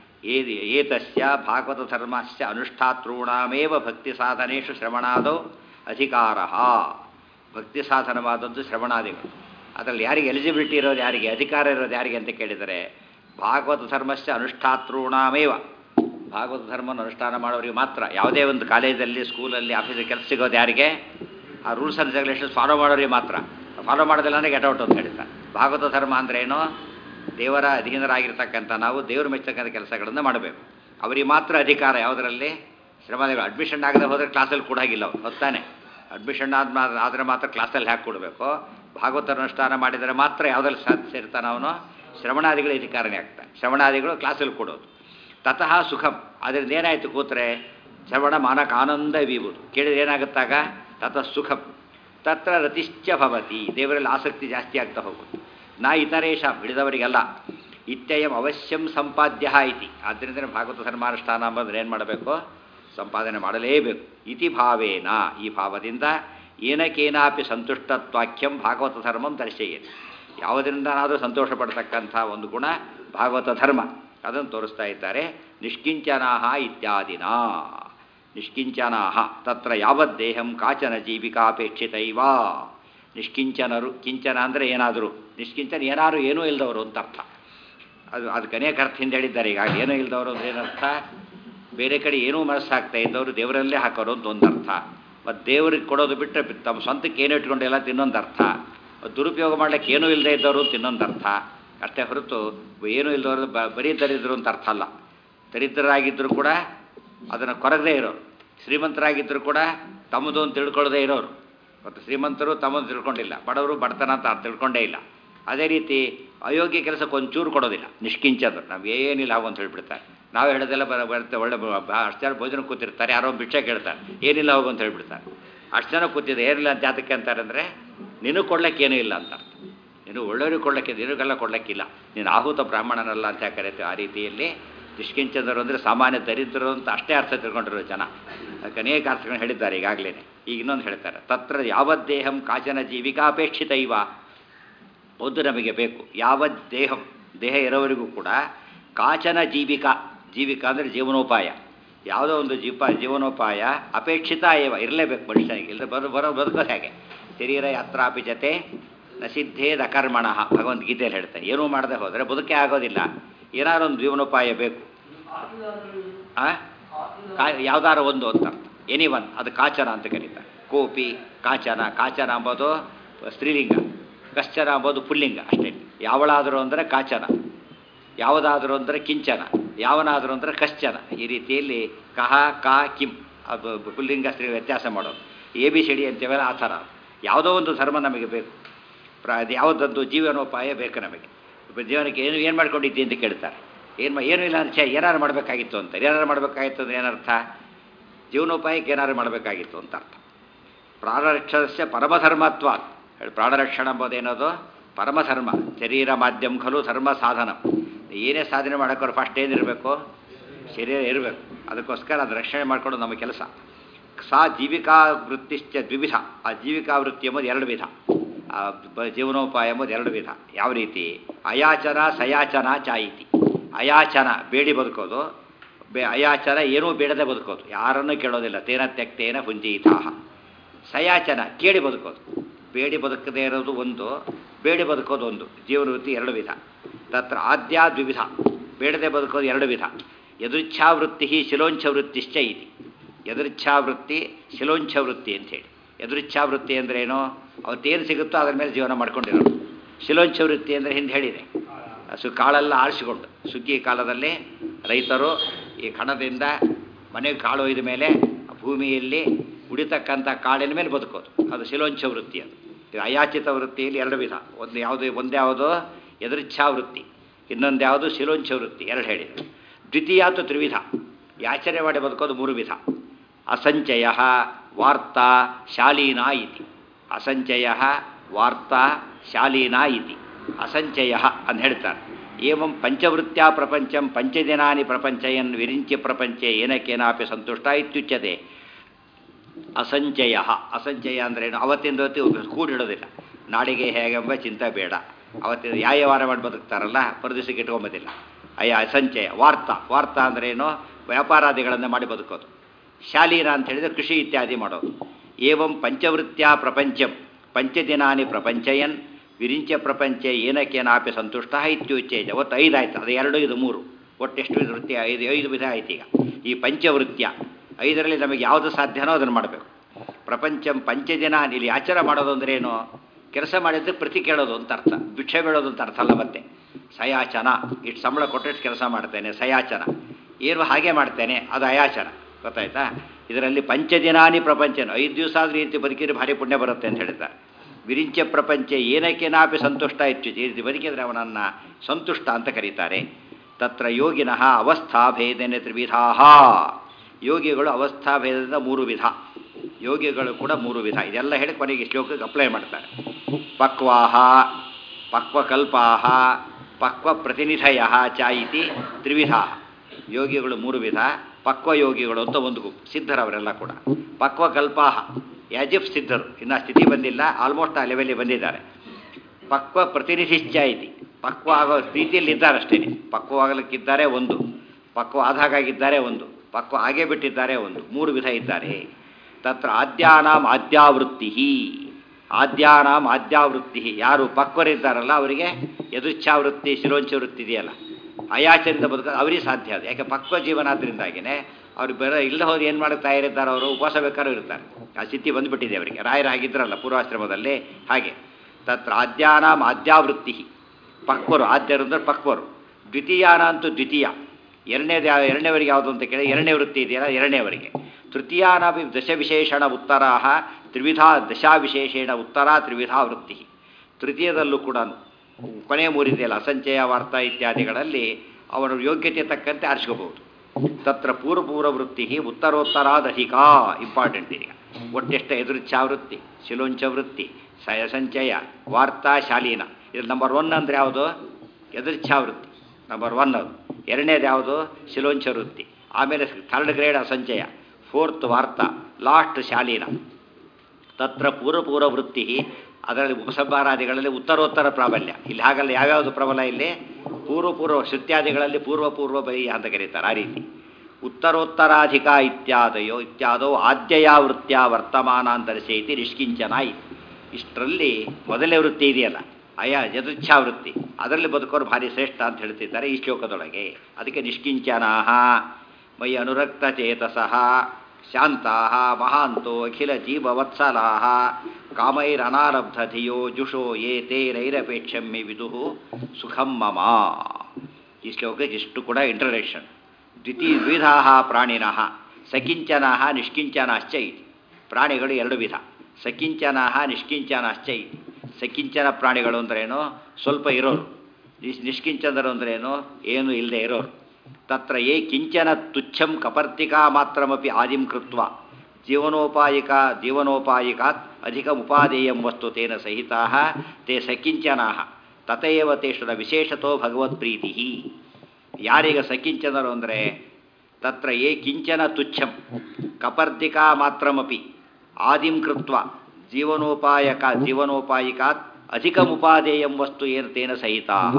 ಏತಸ್ಯ ಭಾಗವತ ಧರ್ಮಸ್ಯ ಅನುಷ್ಠಾತॄಣಾಮೇವ ಭಕ್ತಿ ಸಾಧನೇಷು ಶ್ರವಣಾದೌ ಅಧಿಕಾರಃ. ಭಕ್ತಿ ಸಾಧನವಾದದ್ದು ಶ್ರವಣಾದಿಗಳು. ಅದರಲ್ಲಿ ಯಾರಿಗೆ ಎಲಿಜಿಬಿಲಿಟಿ ಇರೋದು, ಯಾರಿಗೆ ಅಧಿಕಾರ ಇರೋದು, ಯಾರಿಗೆ ಅಂತ ಕೇಳಿದರೆ ಭಾಗವತ ಧರ್ಮಸ್ಯ ಅನುಷ್ಠಾತॄಣಾಮೇವ, ಭಾಗವತ ಧರ್ಮವನ್ನು ಅನುಷ್ಠಾನ ಮಾಡೋರಿಗೆ ಮಾತ್ರ. ಯಾವುದೇ ಒಂದು ಕಾಲೇಜಲ್ಲಿ, ಸ್ಕೂಲಲ್ಲಿ, ಆಫೀಸಲ್ಲಿ ಕೆಲಸ ಸಿಗೋದು ಯಾರಿಗೆ? ಆ ರೂಲ್ಸ್ ಆ್ಯಂಡ್ ರೆಗ್ಯುಲೇಷನ್ಸ್ ಫಾಲೋ ಮಾಡೋರಿಗೆ ಮಾತ್ರ. ಫಾಲೋ ಮಾಡೋದಿಲ್ಲ ಅಂದರೆ ಗೆಟ್ ಔಟ್ ಅಂತ ಹೇಳ್ತಾರೆ. ಭಾಗವತ ಧರ್ಮ ಅಂದರೆ ಏನು? ದೇವರ ಅಧೀನರಾಗಿರ್ತಕ್ಕಂಥ ನಾವು ದೇವರು ಮೆಚ್ಚತಕ್ಕಂಥ ಕೆಲಸಗಳನ್ನು ಮಾಡಬೇಕು. ಅವರಿಗೆ ಮಾತ್ರ ಅಧಿಕಾರ. ಯಾವುದರಲ್ಲಿ? ಶ್ರಮಗಳು. ಅಡ್ಮಿಷನ್ ಆಗದೆ ಹೋದರೆ ಕ್ಲಾಸಲ್ಲಿ ಕೊಡಾಗಿಲ್ಲ ಅವ್ರು, ಹೊತ್ತಾನೆ. ಅಡ್ಮಿಷನ್ ಆದರೆ ಮಾತ್ರ ಕ್ಲಾಸಲ್ಲಿ ಹಾಕಿ ಕೊಡಬೇಕು. ಭಾಗವತ ಅನುಷ್ಠಾನ ಮಾಡಿದರೆ ಮಾತ್ರ ಯಾವುದ್ರಲ್ಲಿ ಸೇರ್ತಾನೆ ಅವನು? ಶ್ರವಣಾದಿಗಳು ಅಧಿಕಾರನೇ ಆಗ್ತಾನೆ. ಶ್ರವಣಾದಿಗಳು ಕ್ಲಾಸಲ್ಲಿ ಕೊಡೋದು. ತತಃ ಸುಖಂ, ಅದರಿಂದ ಏನಾಯಿತು ಕೂತ್ರೆ ಶ್ರವಣ ಮಾನಕ ಆನಂದ ವೀವುದು. ಕೇಳಿದ್ರೆ ಏನಾಗುತ್ತಾಗ? ತತಃ ಸುಖಂ ತತ್ರ ರತಿಶ್ಚ ಭವತಿ, ದೇವರಲ್ಲಿ ಆಸಕ್ತಿ ಜಾಸ್ತಿ ಆಗ್ತಾ ಹೋಗುತ್ತೆ. ನಾ ಇತರೇಷ, ಹಿಡಿದವರಿಗೆಲ್ಲ. ಇತ್ಯಯಂ ಅವಶ್ಯಂ ಸಂಪಾದ್ಯ ಇತಿ, ಆದ್ದರಿಂದ ಭಾಗವತ ಧರ್ಮಾನುಷ್ಠಾನ ಅಂಬಂದ್ರೆ ಏನು ಮಾಡಬೇಕು? ಸಂಪಾದನೆ ಮಾಡಲೇಬೇಕು. ಇತಿ ಭಾವೇನ, ಈ ಭಾವದಿಂದ ಏನಕೇನಾಪಿ ಸಂತುಷ್ಟತ್ವಾಖ್ಯಂ ಭಾಗವತ ಧರ್ಮಂ ದರ್ಶಯೇತ್, ಯಾವುದರಿಂದನಾದರೂ ಸಂತೋಷ ಪಡ್ತಕ್ಕಂಥ ಒಂದು ಗುಣ ಭಾಗವತ ಧರ್ಮ, ಅದನ್ನು ತೋರಿಸ್ತಾ ಇದ್ದಾರೆ. ನಿಷ್ಕಿಂಚನಾಹ ಇತ್ಯಾದಿನ. ನಿಷ್ಕಿಂಚನಾಹ ತತ್ರ ಯಾವದ್ದೇಹಂ ಕಾಚನ ಜೀವಿಕಾಪೇಕ್ಷಿತೈವ. ನಿಷ್ಕಿಂಚನರು, ಕಿಂಚನ ಅಂದರೆ ಏನಾದರೂ, ನಿಷ್ಕಿಂಚನ ಏನಾದ್ರು ಏನೂ ಇಲ್ಲದವರು ಅಂತ ಅರ್ಥ. ಅದಕ್ಕೆ ಅನೇಕ ಅರ್ಥ ಹಿಂದೆ ಹೇಳಿದ್ದಾರೆ. ಈಗ ಏನೂ ಇಲ್ಲದವರು ಅಂದರೆ ಏನರ್ಥ? ಬೇರೆ ಕಡೆ ಏನೂ ಮನಸ್ಸಾಗ್ತಾ ಇದ್ದವರು ದೇವರಲ್ಲೇ ಹಾಕೋರು ಅಂತ ಒಂದು ಅರ್ಥ. ಮತ್ತು ದೇವರಿಗೆ ಕೊಡೋದು ಬಿಟ್ಟರೆ ತಮ್ಮ ಸ್ವಂತಕ್ಕೆ ಏನು ಇಟ್ಕೊಂಡೆಲ್ಲ ತಿನ್ನೊಂದು ಅರ್ಥ. ದುರುಪಯೋಗ ಮಾಡ್ಲಿಕ್ಕೆ ಏನೂ ಇಲ್ಲದೆ ಇದ್ದವರು ಅಂತ ಇನ್ನೊಂದು ಅರ್ಥ. ಅಷ್ಟೇ ಹೊರತು ಏನೂ ಇಲ್ಲದವರು ಬರೀ ದರಿದ್ರು ಅಂತ ಅರ್ಥ ಅಲ್ಲ. ದರಿದ್ರರಾಗಿದ್ದರೂ ಕೂಡ ಅದನ್ನು ಕೊರಗದೇ ಇರೋರು, ಶ್ರೀಮಂತರಾಗಿದ್ದರೂ ಕೂಡ ತಮ್ಮದು ಅಂತ ತಿಳ್ಕೊಳ್ಳದೇ ಇರೋರು. ಮತ್ತು ಶ್ರೀಮಂತರು ತಮ್ಮದು ತಿಳ್ಕೊಂಡಿಲ್ಲ, ಬಡವರು ಬಡತನ ಅಂತ ತಿಳ್ಕೊಂಡೇ ಇಲ್ಲ. ಅದೇ ರೀತಿ ಅಯೋಗ್ಯ ಕೆಲಸಕ್ಕೆ ಒಂಚೂರು ಕೊಡೋದಿಲ್ಲ. ನಿಷ್ಕಿಂಚಂದ್ರು ನಮ್ಗೆ ಏನಿಲ್ಲ ಹೋಗು ಅಂತ ಹೇಳ್ಬಿಡ್ತಾರೆ. ನಾವು ಹೇಳೋದೆಲ್ಲ ಬರುತ್ತೆ. ಒಳ್ಳೆ ಅಷ್ಟು ಜನ ಭೋಜನ ಕೂತಿರ್ತಾರೆ, ಯಾರೋ ಭಿಕ್ಷೆ ಕೇಳ್ತಾರೆ, ಏನಿಲ್ಲ ಹೋಗು ಅಂತ ಹೇಳ್ಬಿಡ್ತಾರೆ. ಅಷ್ಟು ಜನ ಕೂತಿದೆ, ಏನಿಲ್ಲ ಅಂತ ಯಾತಕ್ಕೆ ಅಂತಾರೆ ಅಂದರೆ ನಿನಗೆ ಕೊಡ್ಲಿಕ್ಕೆ ಏನೂ ಇಲ್ಲ ಅಂತ ಅರ್ಥ. ನೀನು ಒಳ್ಳೆಯವ್ರಿಗೆ ಕೊಡ್ಲಿಕ್ಕೆ, ನಿನಗೆಲ್ಲ ಕೊಡ್ಲಿಕ್ಕಿಲ್ಲ, ನೀನು ಆಹುತ ಬ್ರಾಹ್ಮಣನಲ್ಲ ಅಂತ ಯಾಕೆ ಕರೀತೀವಿ. ಆ ರೀತಿಯಲ್ಲಿ ನಿಷ್ಕಿಂಚಂದರು ಅಂದರೆ ಸಾಮಾನ್ಯ ದರಿದ್ರರು ಅಂತ ಅಷ್ಟೇ ಅರ್ಥ ತಿಳ್ಕೊಂಡಿರೋ ಜನ. ಅದಕ್ಕೆ ಅನೇಕ ಅರ್ಥಗಳನ್ನು ಹೇಳಿದ್ದಾರೆ ಈಗಾಗಲೇ. ಈಗ ಇನ್ನೊಂದು ಹೇಳ್ತಾರೆ, ತತ್ರ ಯಾವದ್ದೇಹಂ ಕಾಚನ ಜೀವಿಕಾಪೇಕ್ಷಿತ ಇವ. ಒಂದು ನಮಗೆ ಬೇಕು, ಯಾವದ್ದೇಹಂ ದೇಹ ಇರೋವರೆಗೂ ಕೂಡ ಕಾಚನ ಜೀವಿಕಾ, ಜೀವಿಕಾ ಅಂದರೆ ಜೀವನೋಪಾಯ, ಯಾವುದೋ ಒಂದು ಜೀವನೋಪಾಯ ಅಪೇಕ್ಷಿತ ಏವ ಇರಲೇಬೇಕು ಮನುಷ್ಯನಿಗೆ. ಇಲ್ಲದೆ ಬದುಕೋದು ಹೇಗೆ? ಶರೀರ ಯಾತ್ರಾಪಿ ಜತೆ ನಸಿದ್ಧೇದ ಕರ್ಮಣ, ಭಗವದ್ಗೀತೆಯಲ್ಲಿ ಹೇಳ್ತಾರೆ. ಏನೂ ಮಾಡದೆ ಹೋದರೆ ಬದುಕೇ ಆಗೋದಿಲ್ಲ. ಏನಾದ್ರು ಒಂದು ಜೀವನೋಪಾಯ ಬೇಕು. ಯಾವ್ದಾರು ಒಂದು ಅಂತ ಅರ್ಥ. ಎನಿವನ್, ಅದು ಕಾಚನ ಅಂತ ಕರೀತಾರೆ. ಕೋಪಿ ಕಾಚನ, ಕಾಚನ ಅಂಬೋದು ಸ್ತ್ರೀಲಿಂಗ, ಕಶ್ಚನ ಅಂಬೋದು ಪುಲ್ಲಿಂಗ ಅಷ್ಟೇ. ಯಾವಳಾದರೂ ಅಂದರೆ ಕಾಚನ, ಯಾವುದಾದರೂ ಅಂದರೆ ಕಿಂಚನ, ಯಾವನಾದರೂ ಅಂದರೆ ಕಶ್ಚನ. ಈ ರೀತಿಯಲ್ಲಿ ಕಹ ಕಾ ಕಿಂ ಅದು ಪುಲ್ಲಿಂಗ ಸ್ತ್ರೀ ವ್ಯತ್ಯಾಸ ಮಾಡೋದು. ABCD ಅಂತೀವಲ್ಲ ಆ ಥರ. ಯಾವುದೋ ಒಂದು ಧರ್ಮ ನಮಗೆ ಬೇಕು, ಅದು ಯಾವುದೊಂದು ಜೀವನೋಪಾಯ ಬೇಕು ನಮಗೆ. ಜೀವನಕ್ಕೆ ಏನು ಮಾಡ್ಕೊಂಡಿದ್ದಿ ಅಂತ ಕೇಳ್ತಾರೆ. ಏನೂ ಇಲ್ಲ ಅಂತ ಏನಾರು ಮಾಡಬೇಕಾಗಿತ್ತು ಅಂತ. ಏನಾರು ಮಾಡಬೇಕಾಗಿತ್ತು ಅಂದರೆ ಏನರ್ಥ? ಜೀವನೋಪಾಯಕ್ಕೆ ಏನಾರು ಮಾಡಬೇಕಾಗಿತ್ತು ಅಂತ ಅರ್ಥ. ಪ್ರಾಣರಕ್ಷಣಸ್ಯ ಪರಮಧರ್ಮತ್ವ ಹೇಳಿ. ಪ್ರಾಣರಕ್ಷಣೆ ಎಂಬುದೇನದು? ಪರಮಧರ್ಮ ಶರೀರ ಮಾಧ್ಯಮ ಖಲು ಧರ್ಮ ಸಾಧನ. ಏನೇ ಸಾಧನೆ ಮಾಡೋಕ್ಕೋರು ಫಸ್ಟ್ ಏನಿರಬೇಕು? ಶರೀರ ಇರಬೇಕು. ಅದಕ್ಕೋಸ್ಕರ ಅದು ರಕ್ಷಣೆ ಮಾಡಿಕೊಂಡು ನಮ್ಮ ಕೆಲಸ. ಸಾ ಜೀವಿಕಾ ವೃತ್ತಿಶ್ಚ ದ್ವಿವಿಧ. ಆ ಜೀವಿಕಾ ವೃತ್ತಿ ಎಂಬುದು ಎರಡು ವಿಧ, ಜೀವನೋಪಾಯ ಎಂಬುದು ಎರಡು ವಿಧ. ಯಾವ ರೀತಿ? ಅಯಾಚನ ಸಯಾಚನ ಚಾಯಿತಿ. ಅಯಾಚನ ಬೇಡಿ ಬದುಕೋದು, ಅಯಾಚನ ಏನೂ ಬೇಡದೆ ಬದುಕೋದು, ಯಾರನ್ನೂ ಕೇಳೋದಿಲ್ಲ. ತೇನ ತ್ಯಕ್ತೇನ ಪುಂಜೀತಾಹ. ಸಯಾಚನ ಕೇಳಿ ಬದುಕೋದು. ಬೇಡಿ ಬದುಕದೇ ಇರೋದು ಒಂದು, ಬೇಡಿ ಬದುಕೋದು ಒಂದು. ಜೀವನ ವೃತ್ತಿ ಎರಡು ವಿಧ. ತತ್ರ ಆದ್ಯ ದ್ವಿವಿಧ. ಬೇಡದೆ ಬದುಕೋದು ಎರಡು ವಿಧ. ಯದೃಚ್ಛಾವೃತ್ತಿ ಶಿಲೋಂಛವೃತ್ತಿಶ್ಚ ಇತಿ. ಯದೃಚ್ಛಾವೃತ್ತಿ ಶಿಲೋಂಛವೃತ್ತಿ ಅಂಥೇಳಿ. ಯದೃಚ್ಛಾವೃತ್ತಿ ಅಂದ್ರೇನು? ಅವತ್ತೇನು ಸಿಗುತ್ತೋ ಅದ್ರ ಮೇಲೆ ಜೀವನ ಮಾಡ್ಕೊಂಡಿರೋದು. ಶಿಲೋಂಛವೃತ್ತಿ ಅಂದರೆ ಹಿಂದೆ ಹೇಳಿದೆ, ಕಾಳೆಲ್ಲ ಆರಿಸಿಕೊಂಡು. ಸುಗ್ಗಿ ಕಾಲದಲ್ಲಿ ರೈತರು ಈ ಕಣದಿಂದ ಮನೆಗೆ ಕಾಳು ಒಯ್ದ ಮೇಲೆ ಭೂಮಿಯಲ್ಲಿ ಉಳಿತಕ್ಕಂಥ ಕಾಳಿನ ಮೇಲೆ ಬದುಕೋದು, ಅದು ಶಿಲೋಂಛ ವೃತ್ತಿ. ಅದು ಇದು ಅಯಾಚಿತ ವೃತ್ತಿಯಲ್ಲಿ ಎರಡು ವಿಧ. ಒಂದ್ಯಾವುದು ಯದೃಚ್ಛಾವೃತ್ತಿ, ಇನ್ನೊಂದು ಯಾವುದು ಶಿಲೋಂಛ ವೃತ್ತಿ. ಎರಡು ಹೇಳಿದೆ. ದ್ವಿತೀಯಾತು ತ್ರಿವಿಧ. ಯಾಚನೆ ಮಾಡಿ ಬದುಕೋದು ಮೂರು ವಿಧ. ಅಸಂಚಯ ವಾರ್ತಾ ಶಾಲೀನಾ ಇತಿ. ಅಸಂಚಯ ವಾರ್ತಾ ಶಾಲೀನಾ ಇತಿ. ಅಸಂಚಯ ಅಂತ ಹೇಳ್ತಾರೆ. ಏವಂ ಪಂಚವೃತ್ತ್ಯಾ ಪ್ರಪಂಚಂ ಪಂಚದಿನಾನಿ ಪ್ರಪಂಚಯನ್ ವಿರಿಂಚ್ಯ ಪ್ರಪಂಚೆ ಏನಕ್ಕೇನಾಪಿ ಸಂತುಷ್ಟ ಇತ್ಯುಚ್ಯತೆ. ಅಸಂಚಯ. ಅಸಂಚಯ ಅಂದ್ರೇನು? ಅವತ್ತಿಂದ ಹೊತ್ತು ಕೂಡಿಡೋದಿಲ್ಲ. ನಾಡಿಗೆ ಹೇಗೆಂಬ ಚಿಂತೆ ಬೇಡ. ಅವತ್ತಿನ ವ್ಯಾಯವಾರ ಮಾಡಿ ಬದುಕ್ತಾರಲ್ಲ, ಪರದಿವಸಕ್ಕೆ ಇಟ್ಕೊಂಬೋದಿಲ್ಲ. ಅಸಂಚಯ. ವಾರ್ತಾ ಅಂದ್ರೇನು? ವ್ಯಾಪಾರಾದಿಗಳನ್ನು ಮಾಡಿ ಬದುಕೋದು. ಶಾಲೀನ ಅಂತ ಹೇಳಿದರೆ ಕೃಷಿ ಇತ್ಯಾದಿ ಮಾಡೋದು. ಏವಂ ಪಂಚವೃತ್ತ್ಯಾ ಪ್ರಪಂಚಂ ಪಂಚದಿನಾನಿ ಪ್ರಪಂಚಯನ್ ವಿರಿಂಚ್ಯ ಪ್ರಪಂಚ ಏನಕ್ಕೇನಾಪಿ ಸಂತುಷ್ಟ ಇತ್ಯುಚ್ಯತೆ. ಒಟ್ಟು 5 ಆಯ್ತು. ಅದು 2 ಇದು 3, ಒಟ್ಟು ಎಷ್ಟು ವಿಧ ವೃತ್ತಿ? 5 ವಿಧ ಆಯ್ತು. ಈಗ ಈ ಪಂಚವೃತ್ಯ 5ರಲ್ಲಿ ನಮಗೆ ಯಾವುದು ಸಾಧ್ಯನೋ ಅದನ್ನು ಮಾಡಬೇಕು. ಪ್ರಪಂಚಂ ಪಂಚದಿನ. ಇಲ್ಲಿ ಆಚರಣೆ ಮಾಡೋದು ಅಂದ್ರೆ ಏನು? ಕೆಲಸ ಮಾಡಿದ್ರೆ ಪ್ರತಿ ಕೇಳೋದು ಅಂತ ಅರ್ಥ, ಭಿಕ್ಷೆ ಬೀಳೋದು ಅಂತ ಅರ್ಥ ಅಲ್ಲ. ಮತ್ತೆ ಸಯಾಚನ, ಇಷ್ಟು ಸಂಬಳ ಕೊಟ್ಟಿಟ್ಟು ಕೆಲಸ ಮಾಡ್ತೇನೆ ಸಯಾಚನ. ಏನು ಹಾಗೆ ಮಾಡ್ತೇನೆ, ಅದು ಅಯಾಚನ. ಗೊತ್ತಾಯ್ತಾ? ಇದರಲ್ಲಿ ಪಂಚದಿನಾನಿ ಪ್ರಪಂಚನ 5 ದಿವಸ ಆದರೂ ಈ ರೀತಿ ಬದುಕಿದ್ರೆ ಭಾರಿ ಪುಣ್ಯ ಬರುತ್ತೆ ಅಂತ ಹೇಳ್ತಾರೆ. ವಿರಿಂಚ್ಯ ಪ್ರಪಂಚ ಏನಕ್ಕೇನಾಪಿ ಸಂತುಷ್ಟ ಇತ್ತು. ಈ ರೀತಿ ಬದುಕಿದ್ರೆ ಅವನನ್ನು ಸಂತುಷ್ಟ ಅಂತ ಕರೀತಾರೆ. ತತ್ರ ಯೋಗಿನಃ ಅವಸ್ಥಾಭೇದನೆ ತ್ರಿವಿಧಾ. ಯೋಗಿಗಳು ಅವಸ್ಥಾಭೇದದಿಂದ 3 ವಿಧ. ಯೋಗಿಗಳು ಕೂಡ 3 ವಿಧ. ಇದೆಲ್ಲ ಹೇಳಿ ಕೊನೆಗೆ ಶ್ಲೋಕಕ್ಕೆ ಅಪ್ಲೈ ಮಾಡ್ತಾರೆ. ಪಕ್ವಾಹ, ಪಕ್ವಕಲ್ಪಾಹ, ಪಕ್ವ ಪ್ರತಿನಿಧಯ ಚಾಯಿತಿ ತ್ರಿವಿಧಾ. ಯೋಗಿಗಳು 3 ವಿಧ. ಪಕ್ವಯೋಗಿಗಳು ಅಂತ ಒಂದು ಗುಂಪು, ಸಿದ್ಧರವರೆಲ್ಲ ಕೂಡ. ಪಕ್ವಕಲ್ಪಾಹ ಯಾಜಿಫ್ ಸಿದ್ಧರು, ಇನ್ನು ಸ್ಥಿತಿ ಬಂದಿಲ್ಲ, ಆಲ್ಮೋಸ್ಟ್ ಆ ಲೆವೆಲ್ಲಿ ಬಂದಿದ್ದಾರೆ. ಪಕ್ವ ಪ್ರತಿನಿಧಿಶ್ಚ ಇತಿ. ಪಕ್ವ ಆಗೋ ರೀತಿಯಲ್ಲಿದ್ದಾರೆ ಅಷ್ಟೇ. ಪಕ್ವವಾಗಲಿಕ್ಕಿದ್ದಾರೆ ಒಂದು, ಪಕ್ವ ಆದಾಗಿದ್ದಾರೆ ಒಂದು, ಪಕ್ವ ಆಗೇ ಬಿಟ್ಟಿದ್ದಾರೆ ಒಂದು. 3 ವಿಧ ಇದ್ದಾರೆ. ತತ್ರ ಆದ್ಯಾನಾಂ ಆದ್ಯಾವೃತ್ತಿ. ಆದ್ಯಾನಾಂ ಆದ್ಯಾವೃತ್ತಿ. ಯಾರು ಪಕ್ವರಿದ್ದಾರಲ್ಲ ಅವರಿಗೆ ಯದೃಚ್ಛಾವೃತ್ತಿ ಶಿರೋಂಚ ವೃತ್ತಿ ಇದೆಯಲ್ಲ, ಅಯಾಚರಿಂದ ಬದುಕೋದು ಅವರಿಗೆ ಸಾಧ್ಯ. ಅದು ಯಾಕೆ? ಪಕ್ವ ಜೀವನಾದ್ರಿಂದಾಗಿಯೇ ಅವ್ರು ಬೇರೆ ಇಲ್ಲ ಹೋಗಿ ಏನು ಮಾಡೋಕ್ಕೆ ತಯಾರಿದ್ದಾರೆ. ಅವರು ಉಪವಾಸ ಬೇಕಾದ್ರೂ ಇರ್ತಾರೆ. ಆ ಸ್ಥಿತಿ ಬಂದುಬಿಟ್ಟಿದೆ ಅವರಿಗೆ. ರಾಯರ ಆಗಿದ್ರಲ್ಲ ಪೂರ್ವಾಶ್ರಮದಲ್ಲಿ ಹಾಗೆ. ತತ್ರ ಆದ್ಯಾನಾಂ ಆದ್ಯಾವೃತ್ತಿ. ಪಕ್ವರು, ಆದ್ಯರು ಅಂದರೆ ಪಕ್ವರು. ದ್ವಿತೀಯಾನ ಅಂತೂ ದ್ವಿತೀಯ. ಎರಡನೇವರಿಗೆ ಯಾವುದು ಅಂತ ಕೇಳಿ, ಎರಡನೇ ವೃತ್ತಿ ಇದೆಯಲ್ಲ ಎರಡನೇವರಿಗೆ. ತೃತೀಯಾನಪಿ ದಶವಿಶೇಷಣ ಉತ್ತರಾಹ ತ್ರಿವಿಧಾ. ದಶಾವಿಶೇಷೇಣ ಉತ್ತರ ತ್ರಿವಿಧಾ ವೃತ್ತಿ. ತೃತೀಯದಲ್ಲೂ ಕೂಡ ಕೊನೆಯ 3 ಇದೆಯಲ್ಲ, ಅಸಂಚಯ ವಾರ್ತಾ ಇತ್ಯಾದಿಗಳಲ್ಲಿ ಅವರ ಯೋಗ್ಯತೆ ತಕ್ಕಂತೆ ಆರಿಸ್ಕೋಬಹುದು. ತತ್ರ ಪೂರ್ವ ವೃತ್ತಿ ಉತ್ತರೋತ್ತರಾದಧಿಕ. ಇಂಪಾರ್ಟೆಂಟ್ ಈಗ. ಒಟ್ಟೆಷ್ಟ ಎದುರುಚ್ಛಾವೃತ್ತಿ, ಶಿಲೋಂಚ ವೃತ್ತಿ, ಸಂಚಯ, ವಾರ್ತಾ, ಶಾಲೀನ. ಇದು ನಂಬರ್ 1 ಅಂದರೆ ಯಾವುದು? ಎದುರುಚ್ಛಾವೃತ್ತಿ ನಂಬರ್ 1 ಅದು. ಎರಡನೇದು ಯಾವುದು? ಶಿಲೋಂಚ ವೃತ್ತಿ. ಆಮೇಲೆ 3rd ಗ್ರೇಡ್ ಅಸಂಚಯ, 4th ವಾರ್ತಾ, ಲಾಸ್ಟ್ ಶಾಲೀನ. ತತ್ರ ಪೂರ್ವ ವೃತ್ತಿ. ಅದರಲ್ಲಿ ಉಪಸಂಹಾರಾದಿಗಳಲ್ಲಿ ಉತ್ತರೋತ್ತರ ಪ್ರಾಬಲ್ಯ. ಇಲ್ಲಿ ಹಾಗಲ್ಲ. ಯಾವ್ಯಾವುದು ಪ್ರಬಲ ಇಲ್ಲಿ? ಪೂರ್ವ ಶ್ರುತ್ಯಾದಿಗಳಲ್ಲಿ ಪೂರ್ವ ಬೈ ಅಂತ ಕರೀತಾರೆ. ಆ ರೀತಿ ಉತ್ತರೋತ್ತರಾಧಿಕ ಇತ್ಯಾದೋ ಆದ್ಯಯ ವೃತ್ಯ ವರ್ತಮಾನಾಂತರಿಸೈತಿ ನಿಷ್ಕಿಂಚನ. ಇಷ್ಟರಲ್ಲಿ ಮೊದಲೇ ವೃತ್ತಿ ಇದೆಯಲ್ಲ ಯದೃಚ್ಛಾವೃತ್ತಿ, ಅದರಲ್ಲಿ ಬದುಕೋರು ಭಾರಿ ಶ್ರೇಷ್ಠ ಅಂತ ಹೇಳ್ತಿದ್ದಾರೆ ಈ ಶ್ಲೋಕದೊಳಗೆ. ಅದಕ್ಕೆ ನಿಷ್ಕಿಂಚನಾಹ ಮೈ ಅನುರಕ್ತ ಚೇತಸಃ ಶಾಂತಾಃ ಮಹಾಂತೋ ಅಖಿಲ ಜೀವವತ್ಸಲಾಃ ಕಾಮೈರನಾರಬ್ಧ ಧಿಯೋ ಜುಷೋ ಯೇ ತೇರೈರಪೇಕ್ಷಮ್ಯ ವಿದುಃ ಸುಖಂ ಮಮ. ಈ ಶ್ಲೋಕಕ್ಕೆ ಇಷ್ಟು ಕೂಡ ಇಂಟ್ರಡಕ್ಷನ್. ದ್ವಿಧಾಃ ಪ್ರಾಣಿನಃ ಸಕಿಂಚನಾಃ ನಿಷ್ಕಿಂಚನಾಶ್ಚ ಇತಿ. ಪ್ರಾಣಿಗಳು 2 ವಿಧ, ಸಕಿಂಚನಾಃ ನಿಷ್ಕಿಂಚನಾಶ್ಚ ಇತಿ. ಸಕಿಂಚನ ಪ್ರಾಣಿಗಳು ಅಂದ್ರೇನು? ಸ್ವಲ್ಪ ಇರೋರು. ನಿಷ್ಕಿಂಚನರು ಅಂದ್ರೇನು? ಏನು ಇಲ್ಲದೆ ಇರೋರು. ತತ್ರ ಯೇ ಕಿಂಚನ ತುಚ್ಛಂ ಕಪರ್ತಿಕಾ ಮಾತ್ರಮಪಿ ಆದಿಂ ಕೃತ್ವ ಜೀವನೋಪಾಯಿಕಾತ್ ಅಧಿಕಮುಪಾದೇಯಂ ವಸ್ತು ತೇನ ಸಹಿತಾಃ ತೇ ಸಕಿಂಚನಾಃ ತತಯೇವ ತೇಷು ನ ವಿಶೇಷತೋ ಭಗವತ್ಪ್ರೀತಿ. ಯಾರೀಗ ಸಕಿಂಚನರು ಅಂದರೆ ತತ್ರ ಯೇ ಕಿಂಚನ ತುಚ್ಛಂ ಕಪರ್ದಿಕಾ ಮಾತ್ರಮಪಿ ಆದಿಂ ಕೃತ್ವ ಜೀವನೋಪಾಯಿಕಾತ್ ಅಧಿಕಮುಪಾದೇಯಂ ವಸ್ತು ಏನು ತೇನ ಸಹಿತಾಃ.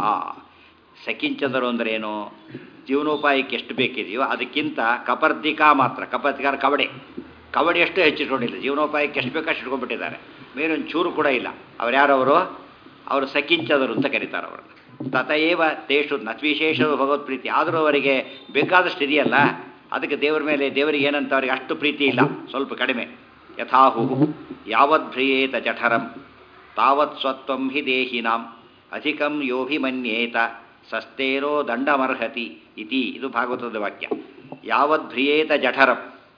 ಸಕಿಂಚನರು ಅಂದ್ರೇನು? ಜೀವನೋಪಾಯಕ್ಕೆ ಎಷ್ಟು ಬೇಕಿದೆಯೋ ಅದಕ್ಕಿಂತ ಕಪರ್ದಿಕಾ ಮಾತ್ರ, ಕಪರ್ದಿಕಾರ ಕಬಡ್ಡಿಯಷ್ಟು ಹೆಚ್ಚಿಟ್ಕೊಂಡಿಲ್ಲ, ಜೀವನೋಪಾಯಕ್ಕೆ ಎಷ್ಟು ಬೇಕೋ ಅಷ್ಟು ಇಟ್ಕೊಂಡ್ಬಿಟ್ಟಿದ್ದಾರೆ, ಮೇಲೊಂದು ಚೂರು ಕೂಡ ಇಲ್ಲ. ಅವ್ರು ಯಾರವರು? ಅವರು ಸಕಿಂಚದರು ಅಂತ ಕರೀತಾರೆ ಅವರು. ತತಯೇವ ತೇಷು ವಿಶೇಷ ಭಗವತ್ಪ್ರೀತಿ. ಆದರೂ ಅವರಿಗೆ ಬೇಕಾದಷ್ಟು ಇದೆಯಲ್ಲ, ಅದಕ್ಕೆ ದೇವರ ಮೇಲೆ ದೇವರಿಗೆ ಏನಂತ ಅವರಿಗೆ ಅಷ್ಟು ಪ್ರೀತಿ ಇಲ್ಲ, ಸ್ವಲ್ಪ ಕಡಿಮೆ. ಯಥಾಹು ಯಾವದ್ಭ್ರಿಯೇತ ಜಠರಂ ತಾವತ್ ಸ್ವತ್ವಂ ಹಿ ದೇಹಿನಾಂ ಅಧಿಕಂ ಯೋಭಿಮನ್ಯೇತ ಸಸ್ತೇರೋ ದಂಡಮರ್ಹತಿ ಇತಿ. ಇದು ಭಾಗವತದ ವಾಕ್ಯ. ಯಾವದ್ಭ್ರಿಯೇತ ಜಠರಂ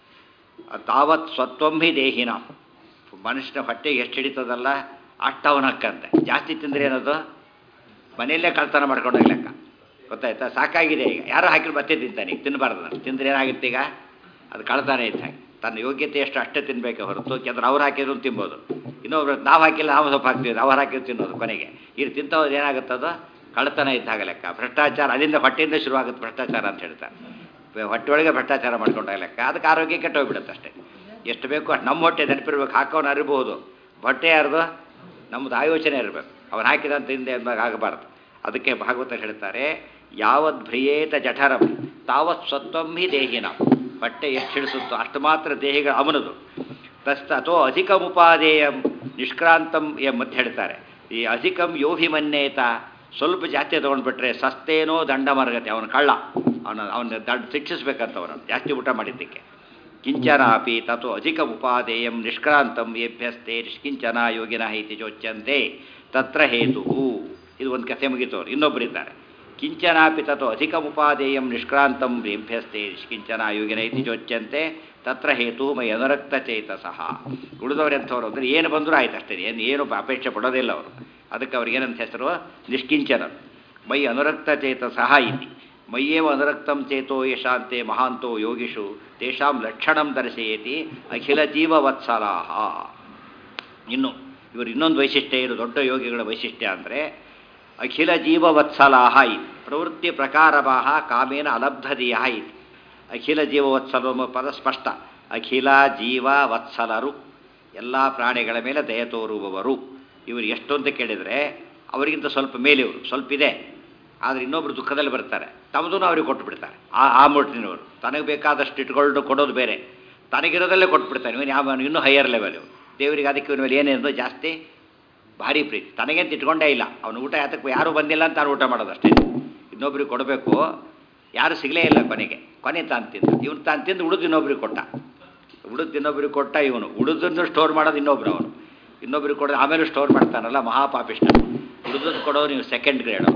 ತಾವತ್ ಸ್ವತ್ವಂ ಹಿ ದೇಹಿನಾಂ. ಮನುಷ್ಯನ ಹೊಟ್ಟೆಗೆ ಎಷ್ಟು ಹಿಡಿತದಲ್ಲ ಅಷ್ಟು ಅವನ ಹಕ್ಕಂತೆ. ಜಾಸ್ತಿ ತಿಂದರೆ ಏನದು? ಮನೆಯಲ್ಲೇ ಕಳ್ತನ ಮಾಡ್ಕೊಂಡೋಗಿ ಲೆಕ್ಕ. ಗೊತ್ತಾಯ್ತಾ? ಸಾಕಾಗಿದೆ ಈಗ, ಯಾರೋ ಹಾಕಿದ್ರು ಮತ್ತೆ ತಿಂತಾನೆ, ಈಗ ತಿನ್ನಬಾರ್ದು. ನಾನು ತಿಂದರೆ ಏನಾಗುತ್ತೆ ಈಗ? ಅದು ಕಳ್ತಾನೆ ಇದ್ದ ಹಾಗೆ. ತನ್ನ ಯೋಗ್ಯತೆ ಎಷ್ಟು ಅಷ್ಟೇ ತಿನ್ನಬೇಕೆ ಹೊರತು, ಯಾಕಂದ್ರೆ ಅವ್ರು ಹಾಕಿದ್ರು ತಿನ್ಬೋದು, ಇನ್ನೊಬ್ರು ನಾವು ಹಾಕಿಲ್ಲ ನಾವು ಸ್ವಲ್ಪ ಹಾಕ್ತೀವಿ, ಅವ್ರು ಹಾಕಿದ್ರು ತಿನ್ನೋದು. ಕೊನೆಗೆ ಇದು ತಿಂತವ್ರು ಏನಾಗುತ್ತದೋ ಕಳ್ತನ ಇದ್ದಾಗ ಲೆಕ್ಕ. ಭ್ರಷ್ಟಾಚಾರ ಅಲ್ಲಿಂದ ಹೊಟ್ಟೆಯಿಂದ ಶುರುವಾಗುತ್ತೆ ಭ್ರಷ್ಟಾಚಾರ ಅಂತ ಹೇಳ್ತಾರೆ. ಹೊಟ್ಟೆ ಒಳಗೆ ಭ್ರಷ್ಟಾಚಾರ ಮಾಡ್ಕೊಂಡಾಗ ಲೆಕ್ಕ. ಅದಕ್ಕೆ ಆರೋಗ್ಯ ಕೆಟ್ಟೋಗ್ಬಿಡುತ್ತೆ ಅಷ್ಟೇ. ಎಷ್ಟು ಬೇಕೋ ಅಷ್ಟು ನಮ್ಮ ಹೊಟ್ಟೆ ನೆನಪಿರ್ಬೇಕು, ಹಾಕೋನು ಅರಿಬಹುದು. ಹೊಟ್ಟೆ ಯಾರ್ದು? ನಮ್ಮದು ಆಯೋಚನೆ ಇರಬೇಕು, ಅವನು ಹಾಕಿದಂತ ಹಿಂದೆ ಎಂಬಾಗ ಆಗಬಾರ್ದು. ಅದಕ್ಕೆ ಭಾಗವತ ಹೇಳ್ತಾರೆ, ಯಾವದ್ಭ್ರಿಯೇತ ಜಠರಂ ತಾವತ್ ಸ್ವತ್ವಂ ಹಿ ದೇಹಿನ. ಹೊಟ್ಟೆ ಎಷ್ಟು ಹಿಡಿಸುತ್ತೋ ಅಷ್ಟು ಮಾತ್ರ ದೇಹಿಗಳ ಅವನದು. ತಸ್ತೋ ಅಧಿಕಮುಪಾದೇಯಂ ನಿಷ್ಕ್ರಾಂತಂ ಎಂಬಂತ ಹೇಳ್ತಾರೆ. ಈ ಅಧಿಕಂ ಯೋಭಿಮನ್ಯೇತ, ಸ್ವಲ್ಪ ಜಾಸ್ತಿ ತೊಗೊಂಡ್ಬಿಟ್ರೆ ಸಸ್ತೇನೋ ದಂಡಮರ್ಗತೆ, ಅವನು ಕಳ್ಳ, ಅವನ ದಂಡ ಶಿಕ್ಷಿಸ್ಬೇಕಂತ ಅವನು ಜಾಸ್ತಿ ಊಟ ಮಾಡಿದ್ದಕ್ಕೆ. ಕಿಂಚನಾಪಿ ತಥೋ ಅಧಿಕಮುಪಾದೇಯಂ ನಿಷ್ಕ್ರಾಂತಂ ಏಭ್ಯಸ್ತೆ ನಿಷ್ಕಿಂಚನ ಯೋಗಿನಃ ಇತಿ ಚೋಚ್ಯಂತೆ ತತ್ರ ಹೇತು. ಇದು ಒಂದು ಕಥೆ ಮುಗಿತವ್ರು. ಇನ್ನೊಬ್ಬರಿದ್ದಾರೆ, ಕಿಂಚನಾಪಿ ತಥೋ ಅಧಿಕಮುಪಾದೇಯಂ ನಿಷ್ಕ್ರಾಂತಂ ಏಭ್ಯಸ್ತೆ ನಿಷ್ಕಿಂಚನ ಯೋಗಿನ ಇತಿ ಚೋಚ್ಯಂತೆ ತತ್ರ ಹೇತು ಮೈ ಅನುರಕ್ತ ಚೇತಸಃ. ಉಳಿದವರೆಂಥವ್ರು ಅಂದರೆ ಏನು ಬಂದರೂ ಆಯ್ತು ಅಷ್ಟೇ, ಏನು ಅಪೇಕ್ಷೆ ಪಡೋದಿಲ್ಲ ಅವರು. ಅದಕ್ಕೆ ಅವ್ರಿಗೇನಂತ ಹೆಸರು? ನಿಷ್ಕಿಂಚನರು. ಮೈ ಅನುರಕ್ತ ಚೇತಸಃ ಇತಿ. ಮಯ್ಯೇವ ಅನುರಕ್ತಂ ಚೇತೋ ಯಶಾಂತೆ ಮಹಾಂತೋ ಯೋಗಿಷು ತೇಷಾಂ ಲಕ್ಷಣಂ ದರ್ಶಯತಿ ಅಖಿಲ ಜೀವವತ್ಸಲಾಹ. ಇನ್ನು ಇವರು ಇನ್ನೊಂದು ವೈಶಿಷ್ಟ್ಯ ಏನು? ದೊಡ್ಡ ಯೋಗಿಗಳ ವೈಶಿಷ್ಟ್ಯ ಅಂದರೆ ಅಖಿಲ ಜೀವವತ್ಸಲಾಹ ಇತಿ. ಪ್ರವೃತ್ತಿ ಪ್ರಕಾರವಾಹ ಕಾಮೇನ ಅಲಬ್ಧದೀಯ ಇತಿ. ಅಖಿಲ ಜೀವವತ್ಸಲ ಪದ ಸ್ಪಷ್ಟ. ಅಖಿಲ ಜೀವ ವತ್ಸಲರು, ಎಲ್ಲ ಪ್ರಾಣಿಗಳ ಮೇಲೆ ದಯ ತೋರುವವರು. ಇವರು ಎಷ್ಟು ಅಂತ ಕೇಳಿದರೆ ಅವರಿಗಿಂತ ಸ್ವಲ್ಪ ಮೇಲೆ ಇವರು, ಸ್ವಲ್ಪ ಇದೆ. ಆದರೆ ಇನ್ನೊಬ್ಬರು ದುಃಖದಲ್ಲಿ ಬರ್ತಾರೆ, ತಮ್ಮದೂ ಅವ್ರಿಗೆ ಕೊಟ್ಟು ಬಿಡ್ತಾರೆ. ಆ ಮೂಟಿನವರು ತನಗೆ ಬೇಕಾದಷ್ಟು ಇಟ್ಕೊಂಡು ಕೊಡೋದು ಬೇರೆ, ತನಗಿರೋದಲ್ಲೇ ಕೊಟ್ಬಿಡ್ತಾನೆ. ಇವನು ಯಾವ ಇನ್ನೂ ಹೈಯರ್ ಲೆವೆಲ್ ಇವರು. ದೇವರಿಗೆ ಅದಕ್ಕೆ ಇವನ ಮೇಲೆ ಏನೇನು ಜಾಸ್ತಿ ಭಾರಿ ಪ್ರೀತಿ. ತನಗೇಂತ ಇಟ್ಕೊಂಡೇ ಇಲ್ಲ. ಅವನು ಊಟ ಯಾತಕ್ಕೆ ಯಾರೂ ಬಂದಿಲ್ಲ ಅಂತ ತಾನು ಊಟ ಮಾಡೋದಷ್ಟೇ. ಇನ್ನೊಬ್ರಿಗೆ ಕೊಡಬೇಕು, ಯಾರು ಸಿಗಲೇ ಇಲ್ಲ. ಕೊನೆ ತಾನು ತಿಂದ, ಇವನು ತಾನು ತಿಂದು ಉಳಿದು ಇನ್ನೊಬ್ರಿಗೆ ಕೊಟ್ಟ. ಇನ್ನೊಬ್ರಿಗೆ ಕೊಟ್ಟ. ಇವನು ಉಳಿದನ್ನು ಸ್ಟೋರ್ ಮಾಡೋದು ಇನ್ನೊಬ್ರು. ಅವನು ಇನ್ನೊಬ್ರಿಗೆ ಕೊಡೋದು ಆಮೇಲೆ ಸ್ಟೋರ್ ಮಾಡ್ತಾನಲ್ಲ, ಮಹಾಪಾಪಿಷ್ಟ. ಉಳಿದನ್ನು ಕೊಡೋದು ನೀವು ಸೆಕೆಂಡ್ ಗ್ರೇಡ್.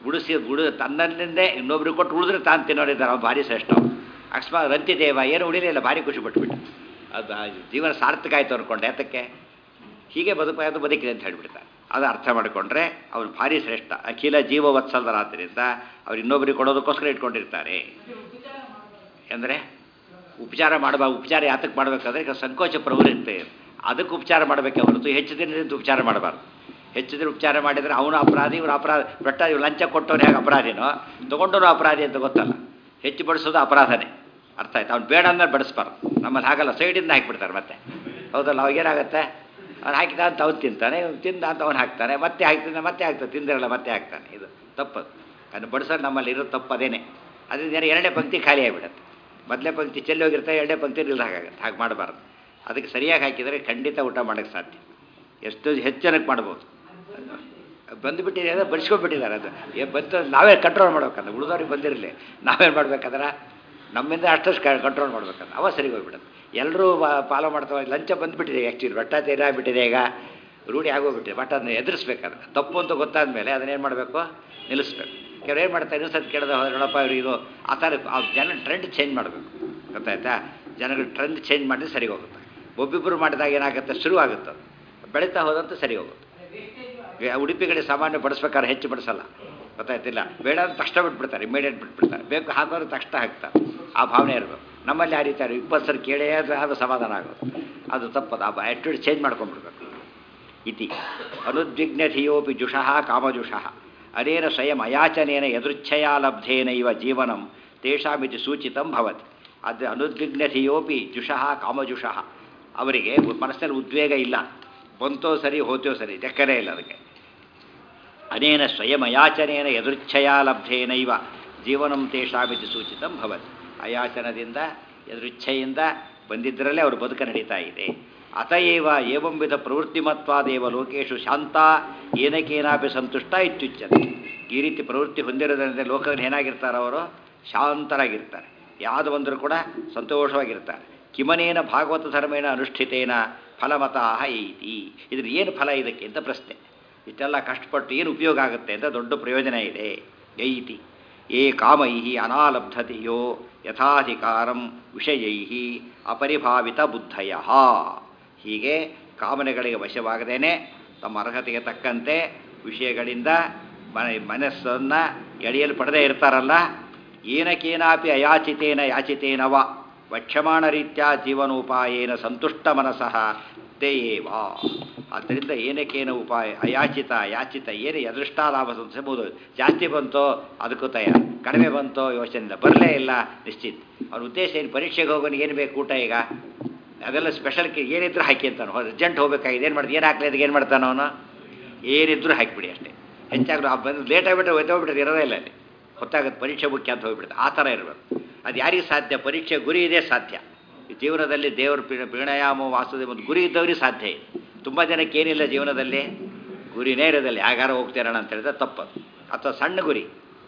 ತನ್ನಲ್ಲಿಂದೇ ಇನ್ನೊಬ್ರಿಗೆ ಕೊಟ್ಟು ಉಳಿದ್ರೆ ತಾನು ತಿನ್ನೋರಿದ್ದಾರೆ, ಅವ್ನು ಭಾರಿ ಶ್ರೇಷ್ಠ. ಅಕಸ್ಮಾತ್ ರಂತಿದೇವ ಏನು ಉಳಿಲಿಲ್ಲ, ಭಾರಿ ಖುಷಿ ಪಟ್ಟುಬಿಟ್ಟು ಅದು ಜೀವನ ಸಾರ್ಥಕ ಆಯಿತು ಅಂದ್ಕೊಂಡೆ. ಯಾತಕ್ಕೆ ಹೀಗೆ ಬದುಕು ಬದುಕಿದೆ ಅಂತ ಹೇಳಿಬಿಡ್ತಾರೆ. ಅದು ಅರ್ಥ ಮಾಡಿಕೊಂಡ್ರೆ ಅವ್ರು ಭಾರಿ ಶ್ರೇಷ್ಠ. ಅಖಿಲ ಜೀವವತ್ಸಲರಾದ್ದರಿಂದ ಅವ್ರು ಇನ್ನೊಬ್ಬರಿಗೆ ಕೊಡೋದಕ್ಕೋಸ್ಕರ ಇಟ್ಕೊಂಡಿರ್ತಾರೆ. ಅಂದರೆ ಉಪಚಾರ ಉಪಚಾರ ಯಾತಕ್ಕೆ ಮಾಡಬೇಕಾದ್ರೆ ಈಗ ಸಂಕೋಚ ಪ್ರವೃತ್ತಿ, ಅದಕ್ಕೆ ಉಪಚಾರ ಮಾಡಬೇಕೆ ಹೊರತು ಹೆಚ್ಚು ದಿನದಿಂದ ಉಪಚಾರ ಮಾಡಬಾರ್ದು. ಹೆಚ್ಚು ದಿನ ಉಪಚಾರ ಮಾಡಿದರೆ ಅವನು ಅಪರಾಧಿ, ಇವರು ಅಪರಾಧ. ಲಂಚ ಕೊಟ್ಟವನು ಹೇಗೆ ಅಪರಾಧಿನೋ ತೊಗೊಂಡವನು ಅಪರಾಧಿ ಅಂತ ಗೊತ್ತಲ್ಲ. ಹೆಚ್ಚು ಬಡಿಸೋದು ಅಪರಾಧನೇ. ಅರ್ಥ ಆಯ್ತು? ಅವ್ನು ಬೇಡ ಅಂದ್ರೆ ಬಡಿಸ್ಬಾರ್ದು. ನಮ್ಮಲ್ಲಿ ಹಾಗಲ್ಲ, ಸೈಡಿಂದ ಹಾಕಿಬಿಡ್ತಾರೆ ಮತ್ತೆ. ಹೌದಲ್ಲ? ಅವಾಗೇನಾಗುತ್ತೆ? ಅವ್ನು ಹಾಕಿದ ಅಂತ ಅವ್ನು ತಿಂತಾನೆ, ತಿಂದ ಅಂತ ಅವ್ನು ಹಾಕ್ತಾನೆ, ಮತ್ತೆ ಹಾಕ್ತಿದ್ದ ಮತ್ತೆ ಹಾಕ್ತಾನೆ, ತಿಂದಿರಲ್ಲ ಮತ್ತೆ ಹಾಕ್ತಾನೆ. ಇದು ತಪ್ಪದು. ಅದನ್ನು ಬಡಿಸೋದು ನಮ್ಮಲ್ಲಿ ಇರೋ ತಪ್ಪದೇನೆ. ಅದರಿಂದ ಎರಡನೇ ಪಂಕ್ತಿ ಖಾಲಿ ಆಗಿಬಿಡುತ್ತೆ. ಮೊದಲೇ ಪಂಕ್ತಿ ಚೆಲ್ಲಿ ಹೋಗಿರ್ತಾರೆ, ಎರಡನೇ ಪಂಕ್ತಿ ಇಲ್ದಾಗುತ್ತೆ. ಹಾಗೆ ಮಾಡಬಾರ್ದು. ಅದಕ್ಕೆ ಸರಿಯಾಗಿ ಹಾಕಿದರೆ ಖಂಡಿತ ಊಟ ಮಾಡೋಕ್ಕೆ ಸಾಧ್ಯ. ಎಷ್ಟು ಹೆಚ್ಚನಕ್ಕೆ ಮಾಡ್ಬೋದು. ಬಂದುಬಿಟ್ಟಿದೆ ಅಂದರೆ ಬಡಿಸ್ಕೊಂಡ್ಬಿಟ್ಟಿದ್ದಾರೆ. ಅದು ಬಂತು ನಾವೇ ಕಂಟ್ರೋಲ್ ಮಾಡ್ಬೇಕಂದ್ರೆ, ಉಳಿದವ್ರಿಗೆ ಬಂದಿರಲಿ ನಾವೇನು ಮಾಡ್ಬೇಕಾದ್ರೆ ನಮ್ಮಿಂದ ಅಷ್ಟು ಕಂಟ್ರೋಲ್ ಮಾಡ್ಬೇಕಂದ್ರೆ ಅವ ಸರಿಗೆ ಹೋಗ್ಬಿಡುತ್ತೆ. ಎಲ್ಲರೂ ಫಾಲೋ ಮಾಡ್ತಾವೆ. ಲಂಚ ಬಂದುಬಿಟ್ಟಿದೆ, ಆ್ಯಕ್ಚುಲಿ ಭ್ರಷ್ಟಾಚಾರ ಆಗಿಬಿಟ್ಟಿದೆ, ಈಗ ರೂಢಿ ಆಗೋಗ್ಬಿಟ್ಟಿದೆ. ಬಟ್ ಅದನ್ನ ಎದುರಿಸ್ಬೇಕಾದ್ರೆ ತಪ್ಪು ಅಂತ ಗೊತ್ತಾದ ಮೇಲೆ ಅದನ್ನೇನು ಮಾಡಬೇಕು? ನಿಲ್ಲಿಸ್ಬೇಕು. ಕೆಲವ್ರು ಏನು ಮಾಡ್ತಾರೆ, ಇನ್ನೊಂದು ಸತಿ ಕೇಳಿದ ನೋಡಪ್ಪ ಇವರು ಇದು ಆ ಥರ ಆ ಜನ ಟ್ರೆಂಡ್ ಚೇಂಜ್ ಮಾಡಬೇಕು. ಗೊತ್ತಾಯ್ತಾ? ಜನಗಳು ಟ್ರೆಂಡ್ ಚೇಂಜ್ ಮಾಡಿದ್ರೆ ಸರಿ ಹೋಗುತ್ತೆ. ಒಬ್ಬಿಬ್ಬರು ಮಾಡಿದಾಗ ಏನಾಗುತ್ತೆ, ಶುರುವಾಗುತ್ತೆ. ಬೆಳೀತಾ ಹೋದಂತೂ ಸರಿ ಹೋಗುತ್ತೆ. ಉಡುಪಿ ಕಡೆ ಸಾಮಾನ್ಯ ಬಡಿಸ್ಬೇಕಾದ್ರೆ ಹೆಚ್ಚು ಬಡಿಸಲ್ಲ. ಗೊತ್ತಾಯ್ತಿಲ್ಲ? ಬೇಡ ಅಂತ ತಕ್ಷಣ ಬಿಟ್ಬಿಡ್ತಾರೆ, ಇಮಿಡಿಯೇಟ್ ಬಿಟ್ಬಿಡ್ತಾರೆ. ಬೇಕು ಹಾಕೋರು ತಕ್ಷಣ ಹಾಕ್ತಾರೆ. ಆ ಭಾವನೆ ಇರಬೇಕು. ನಮ್ಮಲ್ಲಿ ಆ ರೀತಿ 20 ಸರಿ ಕೇಳೇ ಅದು ಸಮಾಧಾನ ಆಗೋದು, ಅದು ತಪ್ಪದು. ಆ ಆ್ಯಟಿಟ್ಯೂಡ್ ಚೇಂಜ್ ಮಾಡ್ಕೊಂಡ್ಬಿಡ್ಬೇಕು. ಇತಿ ಅನುದ್ವಿಗ್ನಧಿಯೋಪಿ ಜುಷಃ ಕಾಮಜುಷಃ ಅನೇನ ಸ್ವಯಂ ಅಯಾಚನೇನ ಯದೃಚ್ಛಯಾ ಲಬ್ಧೇನ ಇವ ಜೀವನಂ ತೇಷಾಮಿತಿ ಸೂಚಿತಂ ಭವತಿ. ಅದು ಅನುದ್ವಿಗ್ನಧಿಯೋಪಿ ಜುಷಃ ಕಾಮಜುಷಃ, ಅವರಿಗೆ ಮನಸ್ಸಿನಲ್ಲಿ ಉದ್ವೇಗ ಇಲ್ಲ, ಬಂತೋ ಸರಿ ಹೋತೋ ಸರಿ, ಲೆಕ್ಕನೇ ಇಲ್ಲ ಅದಕ್ಕೆ. ಅನೇನ ಸ್ವಯಂ ಅಯಾಚನೇನ ಯದೃಚ್ಛಯಾ ಲಬ್ಧೇನ ಇವ ಜೀವನಂ ತೇಷಾಮಿತಿ ಸೂಚಿತಂ ಭವತಿ. ಅಯಾಚನದಿಂದ ಯದೃಚ್ಛೆಯಿಂದ ಬಂದಿದ್ದರಲ್ಲೇ ಅವರು ಬದುಕ ನಡೀತಾ ಇದೆ. ಅತಏವ ಏವಂವಿಧ ಪ್ರವೃತ್ತಿಮತ್ವಾದೇವ ಲೋಕೇಶು ಶಾಂತ ಏನಕೇನಾಪಿ ಸಂತುಷ್ಟ ಇತ್ಯುಚ್ಯತೆ. ಈ ರೀತಿ ಪ್ರವೃತ್ತಿ ಹೊಂದಿರೋದ್ರಿಂದ ಲೋಕದಲ್ಲಿ ಏನಾಗಿರ್ತಾರೆ ಅವರು? ಶಾಂತರಾಗಿರ್ತಾರೆ, ಯಾವುದು ಬಂದರೂ ಕೂಡ ಸಂತೋಷವಾಗಿರ್ತಾರೆ. ಕಿಮನೇನ ಭಾಗವತ ಧರ್ಮೇಣ ಅನುಷ್ಠಿತೇನ ಫಲಮತಃ ಐತಿ. ಇದ್ರ ಏನು ಫಲ ಇದಕ್ಕೆ ಅಂತ ಪ್ರಶ್ನೆ. ಇಷ್ಟೆಲ್ಲ ಕಷ್ಟಪಟ್ಟು ಏನು ಉಪಯೋಗ ಆಗುತ್ತೆ ಅಂತ ದೊಡ್ಡ ಪ್ರಯೋಜನ ಇದೆ. ಐತಿ ಏ ಕಾಮೈ ಅನಾಲಬ್ಧತೆಯೋ ಯಥಾಧಿಕಾರಂ ವಿಷಯೈ ಅಪರಿಭಾವಿತ ಬುದ್ಧಯ. ಹೀಗೆ ಕಾಮನೆಗಳಿಗೆ ವಶವಾಗದೇನೆ ತಮ್ಮ ಅರ್ಹತೆಗೆ ತಕ್ಕಂತೆ ವಿಷಯಗಳಿಂದ ಮನಸ್ಸನ್ನು ಎಳೆಯಲ್ಪಡದೇ ಇರ್ತಾರಲ್ಲ, ಏನಕೇನಾಪಿ ಅಯಾಚಿತೇನ ಯಾಚಿತೇನವ ವಕ್ಷ್ಯಮಾಣ ರೀತ್ಯ ಜೀವನೋಪಾಯೇನ ಸಂತುಷ್ಟ ಮನಸಃ ತೇಯೇವ. ಆದ್ದರಿಂದ ಏನಕ್ಕೇನು ಉಪಾಯ ಅಯಾಚಿತ ಯಾಚಿತ ಏನು ಅದೃಷ್ಟಾಲಾಭ ಸಂಸಬಹುದು. ಜಾಸ್ತಿ ಬಂತೋ ಅದಕ್ಕೂ ತಯಾರು, ಕಡಿಮೆ ಬಂತೋ ಯೋಚನೆ ಇಲ್ಲ, ಬರಲೇ ಇಲ್ಲ ನಿಶ್ಚಿತ. ಅವ್ರ ಉದ್ದೇಶ ಏನು? ಪರೀಕ್ಷೆಗೆ ಹೋಗೋನಿಗೆ ಏನು ಬೇಕು ಊಟ ಈಗ? ಅದೆಲ್ಲ ಸ್ಪೆಷಲ್ ಏನಿದ್ರು ಹಾಕಿ ಅಂತಾನು. ಅರ್ಜೆಂಟ್ ಹೋಗ್ಬೇಕಾಗಿದೆ, ಏನು ಮಾಡ್ದು, ಏನು ಹಾಕ್ಲಿ ಅದಕ್ಕೆ ಏನು ಮಾಡ್ತಾನೆ ಅವನು? ಏನಿದ್ರು ಹಾಕಿಬಿಡಿ ಅಷ್ಟೇ. ಹೆಚ್ಚಾಗಿ ಬಂದು ಲೇಟ್ ಆಗಿಬಿಟ್ಟು ಹೋಗ್ಬಿಟ್ರೆ ಇರೋದೇ ಇಲ್ಲ ಅಲ್ಲಿ, ಹೊತ್ತಾಗುತ್ತೆ ಪರೀಕ್ಷೆ ಮುಖ್ಯ ಅಂತ ಹೋಗ್ಬಿಡುತ್ತೆ. ಆ ಥರ ಇರಬೇಕು. ಅದು ಯಾರಿಗೆ ಸಾಧ್ಯ? ಪರೀಕ್ಷೆ ಗುರಿ ಇದೆ ಸಾಧ್ಯ. ಈ ಜೀವನದಲ್ಲಿ ದೇವರು ಪ್ರಣಯಾಮ ವಾಸುದೇವ ಒಂದು ಗುರಿ ಇದ್ದವ್ರಿಗೆ ಸಾಧ್ಯ ಇದೆ. ತುಂಬ ಜನಕ್ಕೆ ಏನಿಲ್ಲ ಜೀವನದಲ್ಲಿ, ಗುರಿನೇ ಇರೋದಿಲ್ಲ. ಯಾಗಾರ ಹೋಗ್ತಿರೋಣ ಅಂತ ಹೇಳಿದ್ರೆ ತಪ್ಪದು. ಅಥವಾ ಸಣ್ಣ ಗುರಿ,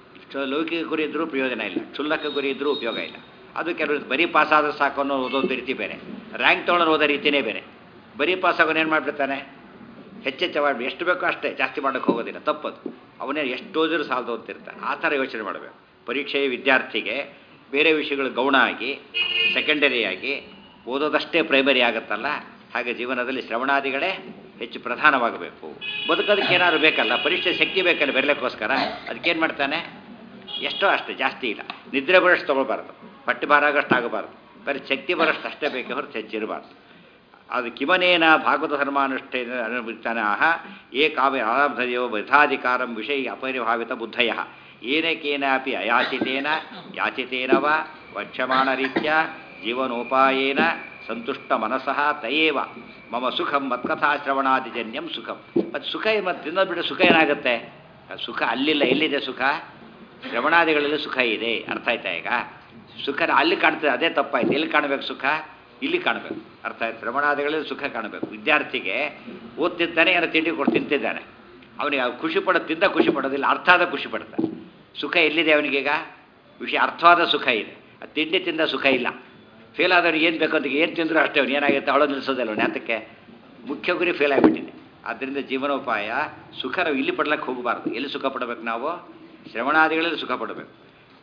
ಲೌಕಿಕ ಗುರಿ ಇದ್ದರೂ ಪ್ರಯೋಜನ ಇಲ್ಲ, ಕ್ಷುಲ್ಲಕ ಗುರಿ ಇದ್ದರೂ ಉಪಯೋಗ ಇಲ್ಲ. ಅದು ಕೆಲವರು ಬರೀ ಪಾಸ್ ಆದರೂ ಸಾಕು ಅನ್ನೋ ಓದೋದು ರೀತಿ ಬೇರೆ, ರ್ಯಾಂಕ್ ತೊಗೊಳ್ಳೋರು ಓದೋ ರೀತಿಯೇ ಬೇರೆ. ಬರೀ ಪಾಸ್ ಆಗೋನು ಏನು ಮಾಡಿಬಿಡ್ತಾನೆ? ಹೆಚ್ಚೆಚ್ಚು ಮಾಡಿ ಎಷ್ಟು ಬೇಕೋ ಅಷ್ಟೇ, ಜಾಸ್ತಿ ಮಾಡೋಕ್ಕೆ ಹೋಗೋದಿಲ್ಲ, ತಪ್ಪದು. ಅವನೇ ಎಷ್ಟು ಓದಿದ್ರು ಸಾಲದು ಓದ್ತಿರ್ತಾನೆ. ಆ ಥರ ಯೋಚನೆ ಮಾಡಬೇಕು. ಪರೀಕ್ಷೆಯ ವಿದ್ಯಾರ್ಥಿಗೆ ಬೇರೆ ವಿಷಯಗಳು ಗೌಣ ಆಗಿ ಸೆಕೆಂಡರಿಯಾಗಿ ಓದೋದಷ್ಟೇ ಪ್ರೈಮರಿ ಆಗುತ್ತಲ್ಲ, ಹಾಗೆ ಜೀವನದಲ್ಲಿ ಶ್ರವಣಾದಿಗಳೇ ಹೆಚ್ಚು ಪ್ರಧಾನವಾಗಬೇಕು. ಬದುಕೋದಕ್ಕೆ ಏನಾದ್ರು ಬೇಕಲ್ಲ, ಪರೀಕ್ಷೆ ಶಕ್ತಿ ಬೇಕಲ್ಲ ಬರಲಿಕ್ಕೋಸ್ಕರ. ಅದಕ್ಕೇನು ಮಾಡ್ತಾನೆ? ಎಷ್ಟೋ ಅಷ್ಟೇ, ಜಾಸ್ತಿ ಇಲ್ಲ. ನಿದ್ರೆ ಬರೋಷ್ಟು ತೊಗೊಳ್ಬಾರ್ದು, ಪಟ್ಟಿ ಬಾರಾಗಷ್ಟು ಆಗಬಾರ್ದು, ಬರೀ ಶಕ್ತಿ ಬರೋಷ್ಟು ಅಷ್ಟೇ ಬೇಕೆ ಹೊರತು ಹೆಚ್ಚಿರಬಾರ್ದು. ಅದು ಕಿಮನೇನ ಭಾಗವತ ಧರ್ಮಾನುಷ್ಠೇನ ಅನುಭವಿತಾನಾಹ ಏ ಕಾವ್ಯ ಆರಬ್ಧಯೋ ಯಥಾಧಿಕಾರಂ ವಿಷಯ ಅಪರಿಭಾವಿತ ಬುದ್ಧಯ ಏನಕೇನಾಪಿ ಅಯಾಚಿತೇನ ಯಾಚಿತೇನವ ವಕ್ಷ್ಯಮಾಣ ರೀತ್ಯ ಜೀವನೋಪಾಯೇನ ಸಂತುಷ್ಟ ಮನಸಃ ತಯೇವ ಮಮ ಸುಖಂ ಮತ್ಕಥಾಶ್ರವಣಾದಿಜನ್ಯಂ ಸುಖಂ. ಮತ್ತು ಸುಖ ಮತ್ತು ತಿನ್ನೋದು ಬಿಟ್ಟು ಸುಖ ಏನಾಗುತ್ತೆ? ಸುಖ ಅಲ್ಲಿಲ್ಲ. ಎಲ್ಲಿದೆ ಸುಖ? ಶ್ರವಣಾದಿಗಳಲ್ಲಿ ಸುಖ ಇದೆ. ಅರ್ಥ ಆಯ್ತಾ? ಈಗ ಸುಖನ ಅಲ್ಲಿ ಕಾಣ್ತದೆ, ಅದೇ ತಪ್ಪಾಯ್ತು. ಎಲ್ಲಿ ಕಾಣಬೇಕು ಸುಖ? ಇಲ್ಲಿ ಕಾಣಬೇಕು. ಅರ್ಥ ಆಯ್ತು? ಶ್ರವಣಾದಿಗಳಲ್ಲಿ ಸುಖ ಕಾಣಬೇಕು. ವಿದ್ಯಾರ್ಥಿಗೆ ಓದ್ತಿದ್ದಾನೆ, ಏನೋ ತಿಂಡಿ ಕೊಟ್ಟು ತಿಂತಿದ್ದಾನೆ, ಅವನಿಗೆ ಖುಷಿ ಪಡೋದು ತಿಂದ ಖುಷಿ ಪಡೋದಿಲ್ಲ, ಅರ್ಥ ಆದ ಖುಷಿ ಪಡ್ತಾನೆ. ಸುಖ ಎಲ್ಲಿದೆ ಅವನಿಗೀಗ? ವಿಷಯ ಅರ್ಥವಾದ ಸುಖ ಇದೆ. ಅದು ತಿಂಡಿ ತಿಂದ ಸುಖ ಇಲ್ಲ. ಫೇಲ್ ಆದವ್ರಿಗೆ ಏನು ಬೇಕು ಅಂತ ಏನು ತಿಂದರೂ ಅಷ್ಟೇ, ಅವನು ಏನಾಗುತ್ತೆ ಅವಳು ನಿಲ್ಲಿಸೋದಿಲ್ಲ. ಅವನು ಯಾತಕ್ಕೆ? ಮುಖ್ಯ ಗುರಿ ಫೇಲ್ ಆಗಿಬಿಟ್ಟಿದೆ. ಆದ್ದರಿಂದ ಜೀವನೋಪಾಯ ಸುಖ ನಾವು ಇಲ್ಲಿ ಪಡ್ಲಕ್ಕೆ ಹೋಗಬಾರ್ದು. ಎಲ್ಲಿ ಸುಖ ಪಡಬೇಕು ನಾವು? ಶ್ರವಣಾದಿಗಳಲ್ಲಿ ಸುಖ ಪಡಬೇಕು.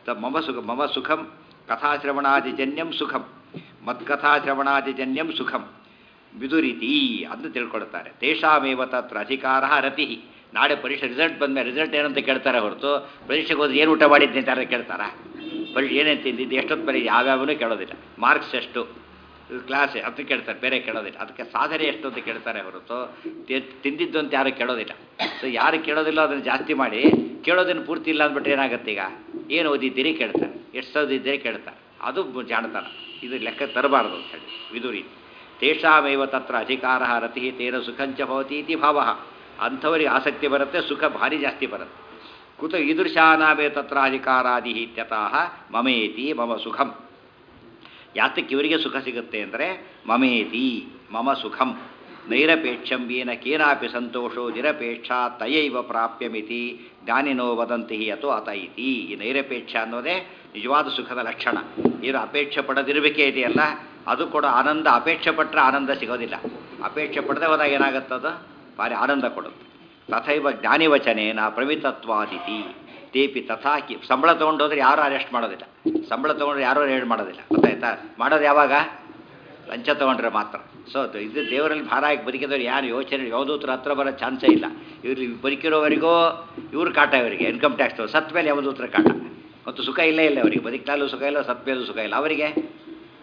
ಮಮ ಸುಖಂ ಕಥಾಶ್ರವಣಾದಿಜನ್ಯಂ ಸುಖಂ ಮತ್ಕಥಾಶ್ರವಣಾದಿಜನ್ಯಂ ಸುಖಂ ವಿದುರಿತಿ ಅಂತ ತಿಳ್ಕೊಳ್ತಾರೆ. ತೇಷಾಮೇವ ತತ್ರ ಅಧಿಕಾರ ರತಿ. ನಾಳೆ ಪರೀಕ್ಷೆ ರಿಸಲ್ಟ್ ಬಂದಮೇಲೆ ರಿಸಲ್ಟ್ ಏನಂತ ಕೇಳ್ತಾರೆ ಹೊರತು ಪರೀಕ್ಷೆಗೆ ಹೋದ್ರೆ ಏನು ಊಟ ಮಾಡಿದ್ದೆ ಅಂತ ಕೇಳ್ತಾರಾ? ಪರೀಕ್ಷೆ ಏನೇನು ತಿಂದಿದ್ದು, ಎಷ್ಟೊತ್ತು ಬರೀ ಯಾವ್ಯಾವೂ ಕೇಳೋದಿಲ್ಲ. ಮಾರ್ಕ್ಸ್ ಎಷ್ಟು, ಕ್ಲಾಸ್ ಅಂತ ಕೇಳ್ತಾರೆ, ಬೇರೆ ಕೇಳೋದಿಲ್ಲ. ಅದಕ್ಕೆ ಸಾಧನೆ ಎಷ್ಟು ಅಂತ ಕೇಳ್ತಾರೆ ಹೊರತು ತಿಂದಿದ್ದು ಅಂತ ಯಾರು ಕೇಳೋದಿಲ್ಲ. ಸೊ ಯಾರು ಕೇಳೋದಿಲ್ಲ ಅದನ್ನು ಜಾಸ್ತಿ ಮಾಡಿ, ಕೇಳೋದನ್ನು ಪೂರ್ತಿ ಇಲ್ಲ ಅಂದ್ಬಿಟ್ರೆ ಏನಾಗುತ್ತೆ? ಈಗ ಏನು ಓದಿದ್ದೀರಿ ಕೇಳ್ತಾರೆ, ಎಷ್ಟು ಓದಿದ್ದೀರಿ ಕೇಳ್ತಾರೆ. ಅದು ಜಾಣತನ. ಇದು ಲೆಕ್ಕ ತರಬಾರ್ದು ಅಂತ ಹೇಳಿ ವಿದುರಿ. ತೇಷಾಮೇವ ತತ್ರ ಅಧಿಕಾರ ರತಿ ತೇನ ಸುಖಂಚ ಭವತಿ ಇತಿ ಭಾವ. ಅಂಥವರಿಗೆ ಆಸಕ್ತಿ ಬರುತ್ತೆ, ಸುಖ ಭಾರಿ ಜಾಸ್ತಿ ಬರುತ್ತೆ. ಕುತ ಈದೃಶಾನಾಮೇ ತತ್ರ ಅಧಿಕಾರಾದಿ ಇತ್ಯತಃ ಮಮೇತಿ ಮಮ ಸುಖಂ. ಯಾತಕ್ಕೆ ಇವರಿಗೆ ಸುಖ ಸಿಗುತ್ತೆ ಅಂದರೆ ಮಮೇತಿ ಮಮ ಸುಖಂ ನೈರಪೇಕ್ಷಂ ಏನ ಕೇನಾಪಿ ಸಂತೋಷೋ ನಿರಪೇಕ್ಷ ತಯೈವ ಪ್ರಾಪ್ಯಮಿತಿ ಜ್ಞಾನಿನೋ ವದಂತಿ ಅಥೋ ಅತ ಇತಿ. ಈ ನೈರಪೇಕ್ಷ ಅನ್ನೋದೇ ನಿಜವಾದ ಸುಖದ ಲಕ್ಷಣ. ಏನು ಅಪೇಕ್ಷೆ ಪಡೋದಿರಬೇಕೇ ಇದೆಯಲ್ಲ, ಅದು ಕೂಡ ಆನಂದ. ಅಪೇಕ್ಷೆ ಪಟ್ಟರೆ ಆನಂದ ಸಿಗೋದಿಲ್ಲ. ಅಪೇಕ್ಷೆ ಪಡೆದೇ ಹೋದಾಗ ಏನಾಗುತ್ತದು? ಭಾರಿ ಆನಂದ ಕೊಡುತ್ತೆ. ತಥೈವ ಜ್ಞಾನಿವಚನೇನ ಪ್ರವಿತತ್ವಾದಿತಿ ತೇಪಿ ತಥಾಕಿ. ಸಂಬಳ ತೊಗೊಂಡೋದ್ರೆ ಯಾರೂ ಅರೆಸ್ಟ್ ಮಾಡೋದಿಲ್ಲ, ಸಂಬಳ ತೊಗೊಂಡ್ರೆ ಯಾರೂ ರೇಡ್ ಮಾಡೋದಿಲ್ಲ. ಗೊತ್ತಾಯ್ತಾ? ಮಾಡೋದು ಯಾವಾಗ? ಲಂಚ ತೊಗೊಂಡ್ರೆ ಮಾತ್ರ. ಸೊ ಇದು ದೇವರಲ್ಲಿ ಭಾರ ಆಗಿ ಬದುಕಿದವ್ರು ಯಾರು ಯೋಚನೆ ಯಾವದೂತ್ರ ಹತ್ರ ಬರೋ ಚಾನ್ಸೇ ಇಲ್ಲ. ಇವ್ರು ಬದುಕಿರೋವರೆಗೂ ಇವ್ರು ಕಾಟ, ಇವರಿಗೆ ಇನ್ಕಮ್ ಟ್ಯಾಕ್ಸ್ ಸತ್ತ ಮೇಲೆ ಯಾವದೂತ್ರ ಕಾಟ. ಮತ್ತು ಸುಖ ಇಲ್ಲೇ ಇಲ್ಲ ಅವರಿಗೆ. ಬದುಕಿನಲ್ಲೂ ಸುಖ ಇಲ್ಲ, ಸತ್ತ ಮೇಲೂ ಸುಖ ಇಲ್ಲ ಅವರಿಗೆ.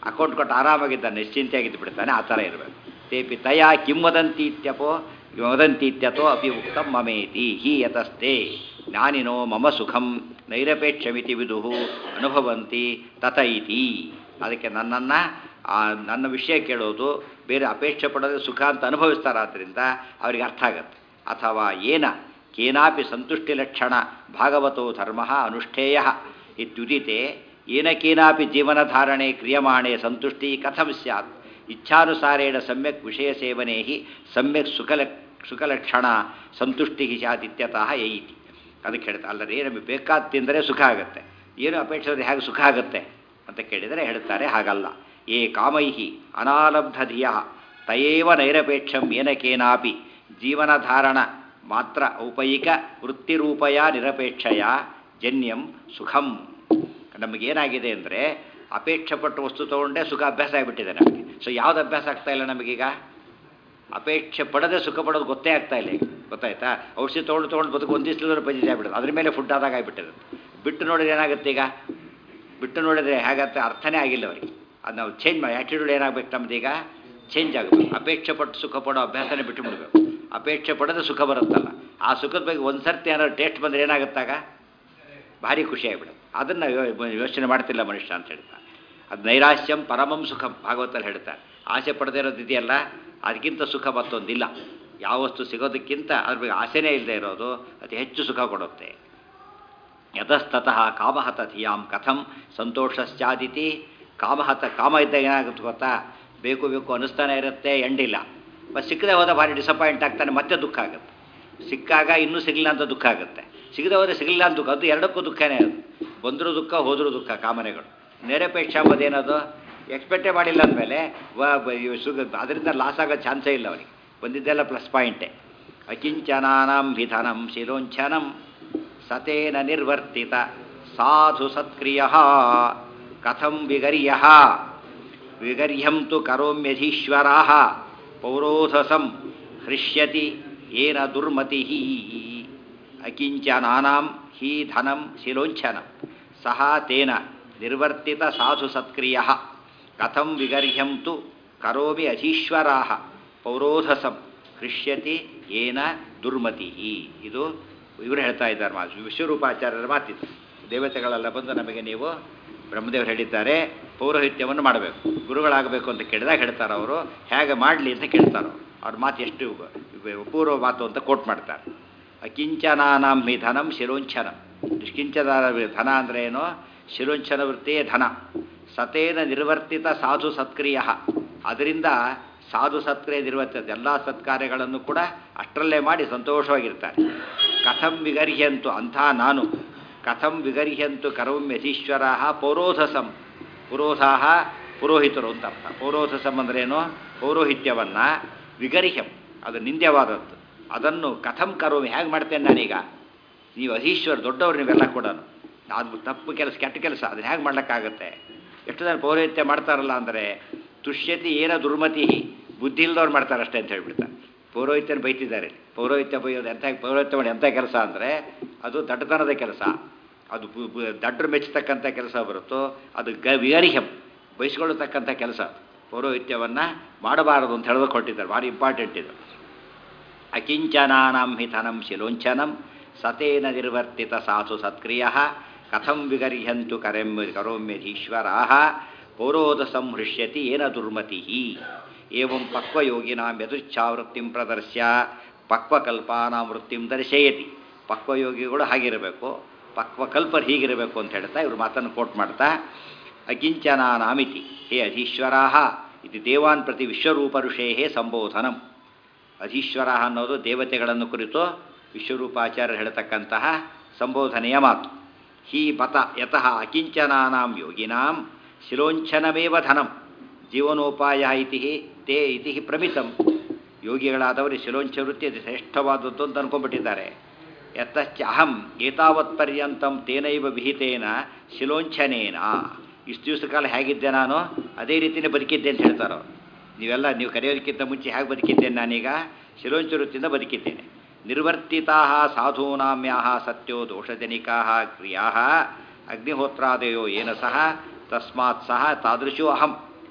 ಅಕೌಂಟ್ ಕೊಟ್ಟು ಆರಾಮಾಗಿದ್ದಾನೆ, ನಿಶ್ಚಿಂತೆಯಾಗಿದ್ದು ಬಿಡ್ತಾನೆ. ಆ ಥರ ಇರಬೇಕು. ತೇಪಿ ತಯ ಕಿಂ ವದಂತೀತ್ಯಪೋ ವದಂತೀತ್ಯತೋ ಅಪಿ ಉಕ್ತಂ ಮಮೇತಿ ಹಿ ಯತಸ್ತೆ ಜ್ಞಾನಿನೋ ಮಮ ಸುಖಂ ನೈರಪೇಕ್ಷಮಿತಿ ವಿದುಹು ಅನುಭವಂತಿ ತತ ಇತಿ. ಅದಕ್ಕೆ ನನ್ನ ವಿಷಯ ಕೇಳೋದು ಬೇರೆ ಅಪೇಕ್ಷೆ ಪಡೋದು ಸುಖ ಅಂತ ಅನುಭವಿಸ್ತಾರಾದ್ದರಿಂದ ಅವರಿಗೆ ಅರ್ಥ ಆಗತ್ತೆ. ಅಥವಾ ಕೇನಾಪಿ ಸಂತುಷ್ಟಿ ಲಕ್ಷಣ ಭಾಗವತೋ ಧರ್ಮ ಅನುಷ್ಠೇಯ ಇತ್ಯುದಿತೆ ಏನ ಕೇನಾಪಿ ಜೀವನಧಾರಣೆ ಕ್ರಿಯಮಾಣೆ ಸಂತುಷ್ಟಿ ಕಥಂ ಸ್ಯಾತ್ ಇಚ್ಛಾನುಸಾರೇಣ ಸಮ್ಯಕ್ ವಿಷಯ ಸೇವನೆ ಹಿ ಸಮ್ಯಕ್ ಸುಖಲಕ್ಷಣ ಸಂತುಷ್ಟಿ ಸ್ಯಾತ್ ಇತ್ಯತಃ ಯೈತಿ. ಅದಕ್ಕೆ ಹೇಳ್ತಾ ಅಲ್ಲದೆ ನಮಗೆ ಬೇಕಾದ ತಿಂದರೆ ಸುಖ ಆಗುತ್ತೆ, ಏನು ಅಪೇಕ್ಷೆ ಹೇಗೆ ಸುಖ ಆಗುತ್ತೆ ಅಂತ ಕೇಳಿದರೆ ಹೇಳ್ತಾರೆ ಹಾಗಲ್ಲ. ಏ ಕಾಮೈಹಿ ಅನಾಲಬ್ಧಧಿಯ ತಯೇವ ನೈರಪೇಕ್ಷಂ ಏನ ಕೇನಾಪಿ ಜೀವನಧಾರಣ ಮಾತ್ರ ಔಪಯಿಕ ವೃತ್ತಿರೂಪಯ ನಿರಪೇಕ್ಷಯ ಜನ್ಯಂ ಸುಖಂ. ನಮಗೇನಾಗಿದೆ ಅಂದರೆ ಅಪೇಕ್ಷೆ ಪಟ್ಟು ವಸ್ತು ತೊಗೊಂಡೇ ಸುಖ ಅಭ್ಯಾಸ ಆಗಿಬಿಟ್ಟಿದೆ ನಮಗೆ. ಸೊ ಯಾವ್ದು ಅಭ್ಯಾಸ ಆಗ್ತಾ ಇಲ್ಲ ನಮಗೀಗ? ಅಪೇಕ್ಷೆ ಪಡದೆ ಸುಖ ಪಡೋದು ಗೊತ್ತೇ ಆಗ್ತಾ ಇಲ್ಲ. ಗೊತ್ತಾಯ್ತಾ? ಔಷಧಿ ತೊಗೊಂಡು ಬದುಕು ಒಂದು ದಿವಸದಲ್ಲೂ ಪಜಿಸಿ ಆಗ್ಬಿಡೋದು, ಅದ್ರ ಮೇಲೆ ಫುಡ್ ಆದಾಗ ಆಗಿಬಿಟ್ಟಿದೆ. ಬಿಟ್ಟು ನೋಡಿದ್ರೆ ಏನಾಗುತ್ತೆ ಈಗ? ಬಿಟ್ಟು ನೋಡಿದರೆ ಹೇಗತ್ತೆ ಅರ್ಥನೇ ಆಗಿಲ್ಲ ಅವರಿಗೆ. ಅದು ನಾವು ಚೇಂಜ್ ಮಾಡಿ ಆ್ಯಟಿಟ್ಯೂಡ್ ಏನಾಗಬೇಕು ನಮ್ಮದೀಗ? ಚೇಂಜ್ ಆಗಬೇಕು. ಅಪೇಕ್ಷೆ ಪಟ್ಟು ಸುಖ ಪಡೋ ಅಭ್ಯಾಸನೇ ಬಿಟ್ಟು ಬಿಡಬೇಕು. ಅಪೇಕ್ಷೆ ಪಡೋದು ಸುಖ ಬರುತ್ತಲ್ಲ, ಆ ಸುಖದ ಬಗ್ಗೆ ಒಂದು ಸರ್ತಿ ಏನಾದ್ರು ಟೇಸ್ಟ್ ಬಂದರೆ ಏನಾಗುತ್ತಾಗ ಭಾರಿ ಖುಷಿ ಆಗಿಬಿಡುತ್ತೆ. ಅದನ್ನು ಯೋಚನೆ ಮಾಡ್ತಿಲ್ಲ ಮನುಷ್ಯ ಅಂತ ಹೇಳ್ತಾರೆ. ಅದು ನೈರಾಶ್ಯಂ ಪರಮಂ ಸುಖಂ ಭಾಗವತಲ್ಲಿ ಹೇಳ್ತಾರೆ. ಆಸೆ ಪಡದೇ ಇರೋದು ಇದೆಯಲ್ಲ, ಅದಕ್ಕಿಂತ ಸುಖ ಮತ್ತೊಂದಿಲ್ಲ. ಯಾವ ವಸ್ತು ಸಿಗೋದಕ್ಕಿಂತ ಅದ್ರ ಬಗ್ಗೆ ಆಸೆನೇ ಇಲ್ಲದೆ ಇರೋದು ಅತಿ ಹೆಚ್ಚು ಸುಖ ಕೊಡುತ್ತೆ. ಯತಸ್ತತಃ ಕಾಮಹತ ಧಿಯಾಂ ಕಥಂ ಸಂತೋಷಶ್ಚಾದಿತಿ. ಕಾಮ ಇದ್ದಾಗ ಏನಾಗುತ್ತೆ ಗೊತ್ತಾ? ಬೇಕು ಅನ್ನಿಸ್ತಾನೆ ಇರುತ್ತೆ, ಎಂಡಿಲ್ಲ. ಮತ್ತು ಸಿಕ್ಕದೆ ಹೋದ ಭಾರಿ ಡಿಸಪಾಯಿಂಟ್ ಆಗ್ತಾನೆ, ಮತ್ತೆ ದುಃಖ ಆಗುತ್ತೆ. ಸಿಕ್ಕಾಗ ಇನ್ನೂ ಸಿಗಲಿಲ್ಲ ಅಂತ ದುಃಖ ಆಗುತ್ತೆ, ಸಿಗದೆ ಹೋದರೆ ಸಿಗಲಿಲ್ಲ ಅಂತ ದುಃಖ. ಅದು ಎರಡಕ್ಕೂ ದುಃಖನೇ. ಅದು ಬಂದರೂ ದುಃಖ, ಹೋದರೂ ದುಃಖ. ಕಾಮನೆಗಳು ನಿರಪೇಕ್ಷ ಅಂಬೋದೇನದು? ಎಕ್ಸ್ಪೆಕ್ಟೇ ಮಾಡಿಲ್ಲ ಅಂದಮೇಲೆ ಅದರಿಂದ ಲಾಸ್ ಆಗೋ ಚಾನ್ಸೇ ಇಲ್ಲ ಅವನಿಗೆ. ಬಂದಿದ್ದೆಲ್ಲ ಪ್ಲಸ್ ಪಾಯಿಂಟೇ. ಅಕಿಂಚನಾನಾಂ ವಿಧನಂ ಶಿಲೋಂಚನಂ ಸತೇನ ನಿರ್ವರ್ತಿತ ಸಾಧು ಸತ್ಕ್ರಿಯ ಕಥಂ ವಿಗರ್ಹ್ಯಂ ತು ಕರೋಮ್ಯಧೀಶ್ವರಾ ಪೌರೋಧಸಂ ಹೃಷ್ಯತಿ ಏನ ದುರ್ಮತಿ. ಅಕಿಂಚನಾನಾಂ ಹಿ ಧನಂ ಶಿಲೋಂಚನಂ ಸಹ ತೇನ ನಿರ್ವರ್ತಿತ ಸಾಧು ಸತ್ಕ್ರಿಯ ಕಥಂ ವಿಗರ್ಹ್ಯಂ ತು ಕರೋಮಿ ಅಧೀಶ್ವರಾ ಪೌರೋಧಸಂ ಹೃಷ್ಯತಿ ಏನ ದುರ್ಮತಿ. ಇದು ಇವರು ಹೇಳ್ತಾ ಇದ್ದಾರೆ. ವಿಶ್ವರೂಪಾಚಾರ್ಯರ ಮಾತಿತ್ತು. ದೇವತೆಗಳೆಲ್ಲ ಬಂದು ನಮಗೆ ನೀವು ಬ್ರಹ್ಮದೇವರು ಹೇಳಿದ್ದಾರೆ ಪೌರೋಹಿತ್ಯವನ್ನು ಮಾಡಬೇಕು, ಗುರುಗಳಾಗಬೇಕು ಅಂತ ಕೇಳಿದಾಗ ಹೇಳ್ತಾರೆ ಅವರು. ಹೇಗೆ ಮಾಡಲಿ ಅಂತ ಕೇಳ್ತಾರೆ. ಅವ್ರ ಮಾತು ಎಷ್ಟು ಪೂರ್ವ ಮಾತು ಅಂತ ಕೋಟ್ ಮಾಡ್ತಾರೆ. ಅಕಿಂಚನಾನಾಂ ಹಿ ಧನಂ ಶಿರೋಂಚನಂ. ಕಿಂಚನ ಧನ ಅಂದರೆ ಏನು? ಶಿರೋಂಚನ ವೃತ್ತಿಯೇ ಧನ. ಸತೇನ ನಿರ್ವರ್ತಿತ ಸಾಧು ಸತ್ಕ್ರಿಯ. ಅದರಿಂದ ಸಾಧು ಸತ್ಕ್ರಿಯೆ ನಿರ್ವರ್ತಿತ ಎಲ್ಲ ಸತ್ಕಾರ್ಯಗಳನ್ನು ಕೂಡ ಅಷ್ಟರಲ್ಲೇ ಮಾಡಿ ಸಂತೋಷವಾಗಿರ್ತಾರೆ. ಕಥಂ ವಿಗರ್ಹ್ಯಂತು, ಅಂಥ ನಾನು ಕಥಂ ವಿಗರ್ಹ್ಯಂತು ಕರೋಮ್ಯಧೀಶ್ವರ ಪೌರೋಧಸಂ. ಪುರೋಧಾಹ ಪುರೋಹಿತರು ಅಂತ ಅರ್ಥ. ಪೌರೋಧಸಂ ಅಂದ್ರೇನು? ಪೌರೋಹಿತ್ಯವನ್ನು ವಿಗರ್ಹ್ಯಂ, ಅದು ನಿಂದ್ಯವಾದದ್ದು. ಅದನ್ನು ಕಥಂ ಕರೋಮಿ, ಹೇಗೆ ಮಾಡ್ತೇನೆ ನಾನೀಗ? ನೀವು ಅಧೀಶ್ವರ ದೊಡ್ಡವರು, ನೀವೆಲ್ಲ ಕೂಡ ಅದು ತಪ್ಪು ಕೆಲಸ, ಕೆಟ್ಟ ಕೆಲಸ. ಅದನ್ನು ಹೇಗೆ ಮಾಡ್ಲಿಕ್ಕಾಗತ್ತೆ? ಎಷ್ಟು ಜನ ಪೌರೋಹಿತ್ಯ ಮಾಡ್ತಾರಲ್ಲ ಅಂದರೆ ತುಷ್ಯತಿ ಏನ ದುರ್ಮತಿ, ಬುದ್ಧಿ ಇಲ್ದವ್ರು ಮಾಡ್ತಾರೆ ಅಷ್ಟೇ ಅಂತ ಹೇಳ್ಬಿಡ್ತಾರೆ. ಪೌರೋಹಿತ್ಯನ ಬೈತಿದ್ದಾರೆ. ಪೌರೋಹಿತ್ಯ ಬೈಯೋದು ಪೌರೋಹಿತ್ಯ ಮಾಡಿ ಎಂಥ ಕೆಲಸ ಅಂದರೆ ಅದು ದಡ್ಡತನದ ಕೆಲಸ. ಅದು ದಡ್ಡರು ಮೆಚ್ಚತಕ್ಕಂಥ ಕೆಲಸ ಬರುತ್ತೋ ಅದು ವಿಗರ್ಹ್ಯಂ, ಬಯಸ್ಕೊಳ್ಳತಕ್ಕಂಥ ಕೆಲಸ. ಪೌರೋಹಿತ್ಯವನ್ನು ಮಾಡಬಾರದು ಅಂತ ಹೇಳೋದು ಕೊಟ್ಟಿದ್ದಾರೆ. ಭಾರಿ ಇಂಪಾರ್ಟೆಂಟ್ ಇದು. ಅಕಿಂಚನಾನಾಂ ಹಿ ಧನಂ ಶಿಲೋಂಚನಂ ಸತೇನ ನಿರ್ವರ್ತಿತ ಸಾಧು ಸತ್ಕ್ರಿಯ ಕಥಂ ವಿಗರ್ಹ್ಯಂತು ಕರೋಮ್ಯಧೀಶ್ವರಾ ಪೌರೋಧಸಂ ಹೃಷ್ಯತಿ ಏನ ದುರ್ಮತಿ. ಏವಂ ಪಕ್ವಯೋಗಿನಾಂ ಯದುಚ್ಛಾವೃತ್ತಿಂ ಪ್ರದರ್ಶ್ಯ ಪಕ್ವಕಲ್ಪಾನಾಂ ವೃತ್ತಿಂ ದರ್ಶಯತಿ. ಪಕ್ವಯೋಗಿಗಳು ಹಾಗಿರಬೇಕು, ಪಕ್ವಕಲ್ಪರು ಹೀಗಿರಬೇಕು ಅಂತ ಹೇಳ್ತಾ ಇವರು ಮಾತನ್ನು ಕೋಟ್ ಮಾಡ್ತಾ, ಅಕಿಂಚನಾನಾಮಿತಿ ಹೇ ಅಧೀಶ್ವರಾ ಇದು ದೇವಾನ್ ಪ್ರತಿ ವಿಶ್ವರೂಪ ಋಷೇ ಸಂಬೋಧನಂ. ಅಧೀಶ್ವರ ಅನ್ನೋದು ದೇವತೆಗಳನ್ನು ಕುರಿತು ವಿಶ್ವರೂಪಾಚಾರ್ಯರು ಹೇಳತಕ್ಕಂತಹ ಸಂಬೋಧನೆಯ ಮಾತು. ಹೀ ಬತ ಯತಃ ಅಕಿಂಚನಾನಾಂ ಯೋಗಿನಾಂ ಶಿಲೋಂಚನಮೇವ ಧನಂ ಜೀವನೋಪಾಯ ಇತಿ ಪ್ರಮಿತಂ. ಯೋಗಿಗಳಾದವರು ಶಿಲೋಂಚ ವೃತ್ತಿ ಅದು ಶ್ರೇಷ್ಠವಾದದ್ದು ಅಂತ ಅನ್ಕೊಂಡ್ಬಿಟ್ಟಿದ್ದಾರೆ. ಯತಶ್ಚ ಅಹಂ ಏತಾವತ್ಪರ್ಯಂತಂ ತೇನೈವ ವಿಹಿತೇನ ಶಿಲೋಂಚನೇನ. ಇಷ್ಟು ದಿವಸ ಕಾಲ ಹೇಗಿದ್ದೆ ನಾನು ಅದೇ ರೀತಿಯೇ ಬದುಕಿದ್ದೆ ಅಂತ ಹೇಳ್ತಾರೋ. ನೀವು ಕರೆಯೋದಕ್ಕಿಂತ ಮುಂಚೆ ಹೇಗೆ ಬದುಕಿದ್ದೇನೆ ನಾನೀಗ? ಶಿಲೋಂಚ ವೃತ್ತಿಯಿಂದ ಬದುಕಿದ್ದೇನೆ. ನಿರ್ವರ್ತಿತಾ ಸಾಧೂನಾಮ್ಯಾ ಸತ್ಯೋ ದೋಷಜನಿಕಾ ಕ್ರಿಯಾ ಅಗ್ನಿಹೋತ್ರಾದಯೋ ಏನ ಸಹ ತಸ್ಮಾತ್ ಸಹ ತಾದೃಶೋ ಅಹಂ.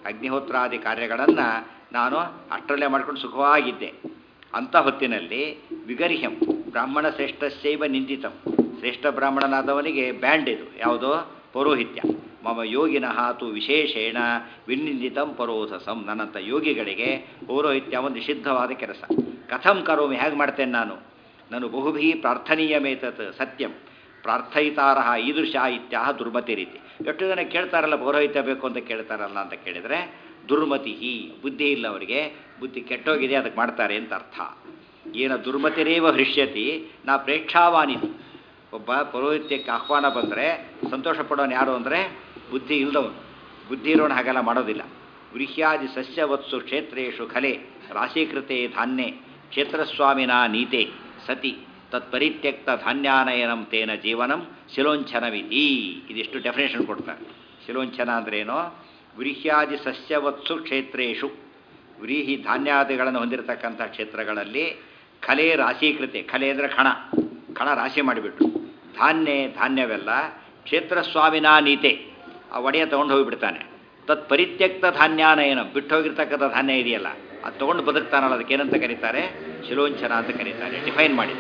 ಅಗ್ನಿಹೋತ್ರಾದಿ ಕಾರ್ಯಗಳನ್ನು ನಾನು ಅಷ್ಟರಲ್ಲೇ ಮಾಡ್ಕೊಂಡು ಸುಖವಾಗಿದ್ದೆ. ಅಂಥ ಹೊತ್ತಿನಲ್ಲಿ ವಿಗರ್ಹ್ಯಂ ಬ್ರಾಹ್ಮಣ ಶ್ರೇಷ್ಠಸ್ಯೈವ ನಿಂದಿತಂ, ಶ್ರೇಷ್ಠ ಬ್ರಾಹ್ಮಣನಾದವನಿಗೆ ಬ್ಯಾಂಡ್ ಇದು ಯಾವುದೋ ಪೌರೋಹಿತ್ಯ. ಮಮ ಯೋಗಿನಃ ತು ವಿಶೇಷೇಣ ವಿನಿಂದಿತಂ ಪರೋಧಸಂ, ನನ್ನಂಥ ಯೋಗಿಗಳಿಗೆ ಪೌರೋಹಿತ್ಯ ಒಂದು ನಿಷಿದ್ಧವಾದ ಕೆಲಸ. ಕಥಂ ಕರೋಮಿ, ಹೇಗೆ ಮಾಡ್ತೇನೆ ನಾನು ಬಹುಭಿ ಪ್ರಾರ್ಥನೀಯಮೇತತ್ ಸತ್ಯಂ ಪ್ರಾರ್ಥಯಿತಾರ ಈದೃಶ ಇತ್ಯಾಹ ದುರ್ಮತಿ ರೀತಿ. ಎಷ್ಟು ಜನ ಕೇಳ್ತಾರಲ್ಲ ಪೌರೋಹಿತ್ಯ ಬೇಕು ಅಂತ ಕೇಳ್ತಾರಲ್ಲ ಅಂತ ಕೇಳಿದರೆ ದುರ್ಮತಿ, ಬುದ್ಧಿ ಇಲ್ಲ ಅವರಿಗೆ, ಬುದ್ಧಿ ಕೆಟ್ಟೋಗಿದೆ ಅದಕ್ಕೆ ಮಾಡ್ತಾರೆ ಅಂತ ಅರ್ಥ. ಏನ ದುರ್ಮತಿರೇವ ಹೃಷ್ಯತಿ ನಾ ಪ್ರೇಕ್ಷಾವಾನಿತಿ. ಒಬ್ಬ ಪೌರೋಹಿತ್ಯಕ್ಕೆ ಆಹ್ವಾನ ಬಂದರೆ ಸಂತೋಷ ಪಡೋನು ಯಾರು ಅಂದರೆ ಬುದ್ಧಿ ಇಲ್ಲದವನು. ಬುದ್ಧಿ ಇರೋನು ಹಾಗೆಲ್ಲ ಮಾಡೋದಿಲ್ಲ. ಗೃಹ್ಯಾದಿ ಸಸ್ಯವತ್ಸು ಕ್ಷೇತ್ರೇಶು ಖಲೆ ರಾಶೀಕೃತೆ ಧಾನ್ಯೆ ಕ್ಷೇತ್ರಸ್ವಾಮಿನ ನೀತೆ ಸತಿ ತತ್ಪರಿತ್ಯಕ್ತ ಧಾನ್ಯಾನಯನಂ ತೇನ ಜೀವನಂ ಶಿಲೋಂಛನವಿತಿ. ಇದಿಷ್ಟು ಡೆಫಿನೇಷನ್ ಕೊಡ್ತಾರೆ. ಶಿಲೋಂಛನ ಅಂದ್ರೇನೋ, ವ್ರೀಹ್ಯಾದಿ ಸಸ್ಯವತ್ಸು ಕ್ಷೇತ್ರೇಶು, ವ್ರೀಹಿ ಧಾನ್ಯಾದಿಗಳನ್ನು ಹೊಂದಿರತಕ್ಕಂಥ ಕ್ಷೇತ್ರಗಳಲ್ಲಿ ಖಲೆ ರಾಶೀಕೃತೆ, ಖಲೆ ಅಂದರೆ ಕಣ ರಾಶಿ ಮಾಡಿಬಿಟ್ರು. ಧಾನ್ಯವೆಲ್ಲ ಕ್ಷೇತ್ರ ಸ್ವಾಮಿನ ನೀತೆ, ಆ ಒಡೆಯ ತೊಗೊಂಡು ಹೋಗಿಬಿಡ್ತಾನೆ. ತತ್ ಪರಿತ್ಯಕ್ತ ಧಾನ್ಯಾನಯನ, ಬಿಟ್ಟು ಹೋಗಿರ್ತಕ್ಕಂಥ ಧಾನ್ಯ ಇದೆಯಲ್ಲ ಅದು ತೊಗೊಂಡು ಬದುಕ್ತಾನಲ್ಲ, ಅದಕ್ಕೇನಂತ ಕರೀತಾರೆ? ಶಿಲೋಂಚನ ಅಂತ ಕರೀತಾರೆ. ಡಿಫೈನ್ ಮಾಡಿದೆ.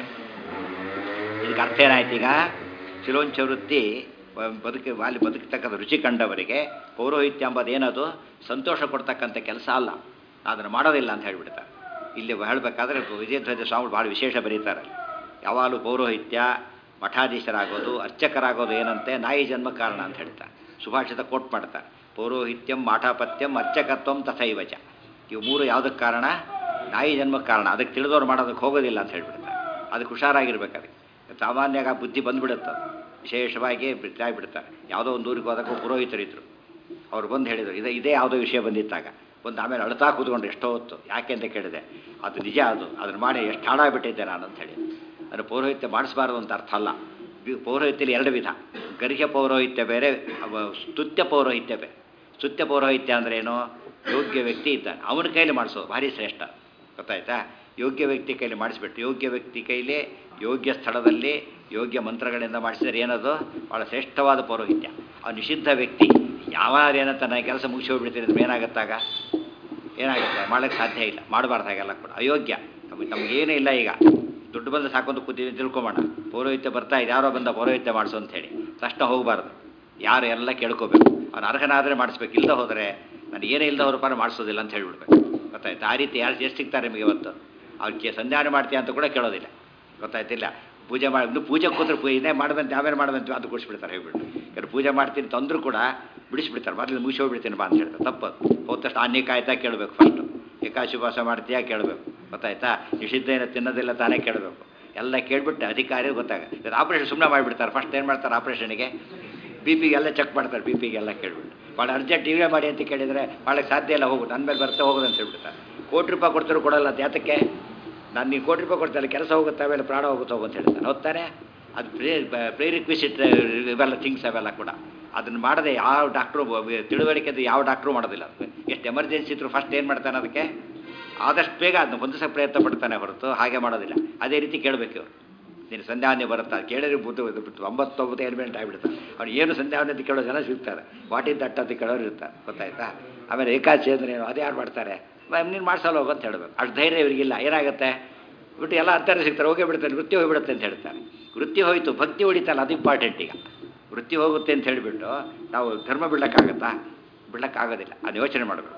ಇದಕ್ಕೆ ಅರ್ಥ ಏನಾಯ್ತು ಈಗ? ಶಿಲೋಂಚ ವೃತ್ತಿ ಅಲ್ಲಿ ಬದುಕತಕ್ಕಂಥ ರುಚಿ ಕಂಡವರಿಗೆ ಪೌರೋಹಿತ್ಯ ಎಂಬುದೇನದು ಸಂತೋಷ ಕೊಡ್ತಕ್ಕಂಥ ಕೆಲಸ ಅಲ್ಲ, ಅದನ್ನು ಮಾಡೋದಿಲ್ಲ ಅಂತ ಹೇಳಿಬಿಡ್ತಾರೆ. ಇಲ್ಲಿ ಹೇಳಬೇಕಾದ್ರೆ ವಿಜಯಧ್ವಜ ಸ್ವಾಮಿಗಳು ಭಾಳ ವಿಶೇಷ ಬರೀತಾರೆ. ಯಾವಾಗಲೂ ಪೌರೋಹಿತ್ಯ ಮಠಾಧೀಶರಾಗೋದು ಅರ್ಚಕರಾಗೋದು ಏನಂತೆ ನಾಯಿ ಜನ್ಮ ಕಾರಣ ಅಂತ ಹೇಳ್ತಾರೆ. ಸುಭಾಷಿತ ಕೋಟ್ ಮಾಡ್ತಾರೆ. ಪೌರೋಹಿತ್ಯಂ ಮಾಠಾಪತ್ಯಂ ಅರ್ಚಕತ್ವಂ ತಥೈವಚ, ಇವು ಮೂರು ಯಾವುದಕ್ಕೆ ಕಾರಣ? ನಾಯಿ ಜನ್ಮಕ್ಕೆ ಕಾರಣ. ಅದಕ್ಕೆ ತಿಳಿದವ್ರು ಮಾಡೋದಕ್ಕೆ ಹೋಗೋದಿಲ್ಲ ಅಂತ ಹೇಳ್ಬಿಡ್ತಾರೆ. ಅದಕ್ಕೆ ಹುಷಾರಾಗಿರ್ಬೇಕು. ಅದಕ್ಕೆ ಸಾಮಾನ್ಯವಾಗಿ ಆ ಬುದ್ಧಿ ಬಂದುಬಿಡುತ್ತೆ. ವಿಶೇಷವಾಗಿ ಬಿಡ್ತಾರೆ. ಯಾವುದೋ ಒಂದು ಊರಿಗೆ ಹೋದಕ್ಕೂ ಪುರೋಹಿತರಿದ್ದರು. ಅವ್ರು ಬಂದು ಹೇಳಿದರು, ಇದೇ ಯಾವುದೋ ವಿಷಯ ಬಂದಿತ್ತಾಗ ಒಂದು ಆಮೇಲೆ ಅಳ್ತಾ ಕೂತ್ಕೊಂಡ್ರೆ ಎಷ್ಟೋ ಹೊತ್ತು. ಯಾಕೆ ಅಂತ ಕೇಳಿದೆ. ಅದು ನಿಜ, ಅದನ್ನು ಮಾಡಿ ಎಷ್ಟು ಹಾಳಾಗ್ಬಿಟ್ಟಿದ್ದೆ ನಾನು ಅಂತ ಹೇಳಿ. ಅದು ಪೌರೋಹಿತ್ಯ ಮಾಡಿಸಬಾರ್ದು ಅಂತ ಅರ್ಥ ಅಲ್ಲ. ಪೌರೋಹಿತ್ಯದಲ್ಲಿ ಎರಡು ವಿಧ, ಗರ್ಹ್ಯ ಪೌರೋಹಿತ್ಯ ಬೇರೆ, ಸ್ತುತ್ಯ ಪೌರೋಹಿತ್ಯ ಬೇರೆ. ಸ್ತುತ್ಯ ಪೌರೋಹಿತ್ಯ ಅಂದ್ರೇನು? ಯೋಗ್ಯ ವ್ಯಕ್ತಿ ಇದ್ದಾನೆ ಅವನ ಕೈಲಿ ಮಾಡಿಸೋದು ಭಾರಿ ಶ್ರೇಷ್ಠ. ಗೊತ್ತಾಯ್ತಾ? ಯೋಗ್ಯ ವ್ಯಕ್ತಿ ಕೈಲಿ ಮಾಡಿಸ್ಬಿಟ್ಟು ಯೋಗ್ಯ ವ್ಯಕ್ತಿ ಕೈಲಿ ಯೋಗ್ಯ ಸ್ಥಳದಲ್ಲಿ ಯೋಗ್ಯ ಮಂತ್ರಗಳಿಂದ ಮಾಡಿಸಿದರೆ ಏನದು ಭಾಳ ಶ್ರೇಷ್ಠವಾದ ಪೌರೋಹಿತ್ಯ. ಆ ನಿಷಿದ್ಧ ವ್ಯಕ್ತಿ ಯಾವಾರೇನಂತ ನಾನು ಕೆಲಸ ಮುಗಿಸಿ ಹೋಗ್ಬಿಡ್ತೀನಿ ಅಂದ್ರೆ ಏನಾಗುತ್ತಾಗ? ಮಾಡೋಕ್ಕೆ ಸಾಧ್ಯ ಇಲ್ಲ, ಮಾಡಬಾರ್ದು ಹಾಗೆಲ್ಲ ಕೂಡ. ಅಯೋಗ್ಯ. ನಮಗೇನೂ ಇಲ್ಲ, ಈಗ ದುಡ್ಡು ಬಂದು ಸಾಕೊಂದು ಕೂತೀವಿ ತಿಳ್ಕೊಬೋಣ. ಪೌರೋಹಿತ್ಯ ಬರ್ತಾ ಇದೆ, ಯಾರೋ ಬಂದ ಪೌರೋಹಿತ್ಯ ಮಾಡಿಸು ಅಂತ ಹೇಳಿ ತಕ್ಷಣ ಹೋಗಬಾರ್ದು. ಯಾರು ಎಲ್ಲ ಕೇಳ್ಕೋಬೇಕು. ಅವ್ನು ಅರ್ಹನಾದರೆ ಮಾಡಿಸ್ಬೇಕು, ಇಲ್ಲದೆ ಹೋದರೆ ನಾನು ಏನೇ ಇಲ್ಲದೆ ಅವ್ರ ಪಾರ ಮಾಡಿಸೋದಿಲ್ಲ ಅಂತ ಹೇಳ್ಬಿಡ್ಬೇಕು. ಗೊತ್ತಾಯ್ತು? ಆ ರೀತಿ ಯಾರು ಎಷ್ಟು ಸಿಗ್ತಾರೆ ನಿಮಗೆ ಇವತ್ತು? ಅವ್ರಿಗೆ ಸಂಧಾನ ಮಾಡ್ತೀಯ ಅಂತ ಕೂಡ ಕೇಳೋದಿಲ್ಲ. ಗೊತ್ತಾಯ್ತಿಲ್ಲ? ಪೂಜೆ ಮಾಡಿ ಇನ್ನೂ ಪೂಜೆ ಕೂತ್ರೆ ಇದೇ ಮಾಡಬಂತ ಆಮೇಲೆ ಮಾಡಬಂತ ಅದು ಕೊಡಿಸ್ಬಿಡ್ತಾರೆ. ಹೇಳ್ಬಿಟ್ಟು ಯಾರು ಪೂಜೆ ಮಾಡ್ತೀನಿ ತಂದರೂ ಕೂಡ ಬಿಡಿಸ್ಬಿಡ್ತಾರೆ. ಮೊದಲು ಮುಗಿಸಿ ಹೋಗ್ಬಿಡ್ತೀನಿ ಬಾ ಅಂತ ಹೇಳ್ತಾರೆ. ತಪ್ಪದು. ಹೋದ ತಕ್ಷಣ ಅನ್ನಿ ಕಾಯ್ತಾ ಕೇಳಬೇಕು. ಫಸ್ಟು ಏಕಾಶಿವಾಸ ಮಾಡ್ತೀಯಾ ಕೇಳಬೇಕು. ಗೊತ್ತಾಯ್ತಾ? ನಿಷಿದ್ಧ ಏನೋ ತಿನ್ನೋದಿಲ್ಲ ತಾನೇ ಕೇಳಬೇಕು. ಎಲ್ಲ ಕೇಳಿಬಿಟ್ಟು ಅಧಿಕಾರಿ ಗೊತ್ತಾಗುತ್ತೆ. ಆಪ್ರೇಷನ್ ಸುಮ್ಮನೆ ಮಾಡಿಬಿಡ್ತಾರೆ. ಫಸ್ಟ್ ಏನು ಮಾಡ್ತಾರೆ? ಆಪ್ರೇಷನ್ಗೆ ಬಿಪಿಗೆಲ್ಲ ಚೆಕ್ ಮಾಡ್ತಾರೆ. ಬಿಪಿಗೆಲ್ಲ ಕೇಳಿಬಿಟ್ಟು ಭಾಳ ಅರ್ಜೆಂಟ್ ಇವೇ ಮಾಡಿ ಅಂತ ಕೇಳಿದರೆ ಮಾಡೋಕ್ಕೆ ಸಾಧ್ಯ ಇಲ್ಲ, ಹೋಗುತ್ತೆ ಅಂದಮೇಲೆ ಬರ್ತಾ ಹೋಗೋದು ಅಂತ ಹೇಳ್ಬಿಡ್ತಾರೆ. ಕೋಟಿ ರೂಪಾಯಿ ಕೊಡ್ತಾರೋ ಕೊಡೋಲ್ಲ ಅದು ಯಾತಕ್ಕೆ? ನಾನು ನೀನು ಕೋಟಿ ರೂಪಾಯಿ ಕೊಡ್ತಾರೆ, ಕೆಲಸ ಹೋಗುತ್ತೆ, ಆಮೇಲೆ ಪ್ರಾಣ ಹೋಗುತ್ತೆ ಹೋಗು ಅಂತ ಹೇಳ್ತಾನೆ. ಹೋಗ್ತಾನೆ. ಅದು ಪ್ರೀರಿಕ್ವಿಸಿಟ್ ಇವೆಲ್ಲ ಥಿಂಗ್ಸ್ ಅವೆಲ್ಲ ಕೂಡ ಅದನ್ನು ಮಾಡದೆ ಯಾವ ಡಾಕ್ಟ್ರು ತಿಳುವಳಿಕೆದು ಯಾವ ಡಾಕ್ಟ್ರು ಮಾಡೋದಿಲ್ಲ. ಎಷ್ಟು ಎಮರ್ಜೆನ್ಸಿ ಇದ್ರು ಫಸ್ಟ್ ಏನು ಮಾಡ್ತಾನೆ? ಅದಕ್ಕೆ ಆದಷ್ಟು ಬೇಗ ಅದನ್ನು ಹೊಂದಿಸೋಕೆ ಪ್ರಯತ್ನ ಪಡ್ತಾನೆ ಹೊರತು ಹಾಗೆ ಮಾಡೋದಿಲ್ಲ. ಅದೇ ರೀತಿ ಕೇಳಬೇಕು ಇವರು. ನೀನು ಸಂಧ್ಯಾವನೆ ಬರುತ್ತಾ ಕೇಳಿದ್ರೆ 99 ಎಲಿಮೆಂಟ್ ಆಗಿಬಿಡ್ತಾರೆ. ಅವ್ನು ಏನು ಸಂಧ್ಯಾವನೆ ಅಂತ ಕೇಳೋ ಜನ ಸಿಗ್ತಾರೆ. ವಾಟಿಂದ ದಟ್ಟ ಅಂತ ಕೇಳೋರು ಇರ್ತಾರೆ. ಗೊತ್ತಾಯ್ತಾ? ಆಮೇಲೆ ಏಕಾಚಿ ಅಂದ್ರೆ ಏನು ಅದು ಯಾರು ಮಾಡ್ತಾರೆ? ನೀನು ಮಾಡ್ಸಲ್ಲ ಹೋಗು ಅಂತ ಹೇಳಬೇಕು. ಅಷ್ಟು ಧೈರ್ಯ ಇವರಿಗಿಲ್ಲ. ಏನಾಗುತ್ತೆ? ಬಿಟ್ಟು ಎಲ್ಲ ಅಂತಾರೆ ಸಿಗ್ತಾರೆ, ಹೋಗೇ ಬಿಡ್ತಾರೆ, ವೃತ್ತಿ ಹೋಗಿಬಿಡುತ್ತೆ ಅಂತ ಹೇಳ್ತಾರೆ. ವೃತ್ತಿ ಹೋಯಿತು, ಭಕ್ತಿ ಹೊಡಿತಲ್ಲ, ಅದು ಇಂಪಾರ್ಟೆಂಟ್. ಈಗ ವೃತ್ತಿ ಹೋಗುತ್ತೆ ಅಂತ ಹೇಳಿಬಿಟ್ಟು ನಾವು ಧರ್ಮ ಬಿಡೋಕ್ಕಾಗತ್ತಾ? ಬಿಡೋಕ್ಕಾಗೋದಿಲ್ಲ. ಅದು ಯೋಚನೆ ಮಾಡಬೇಕು.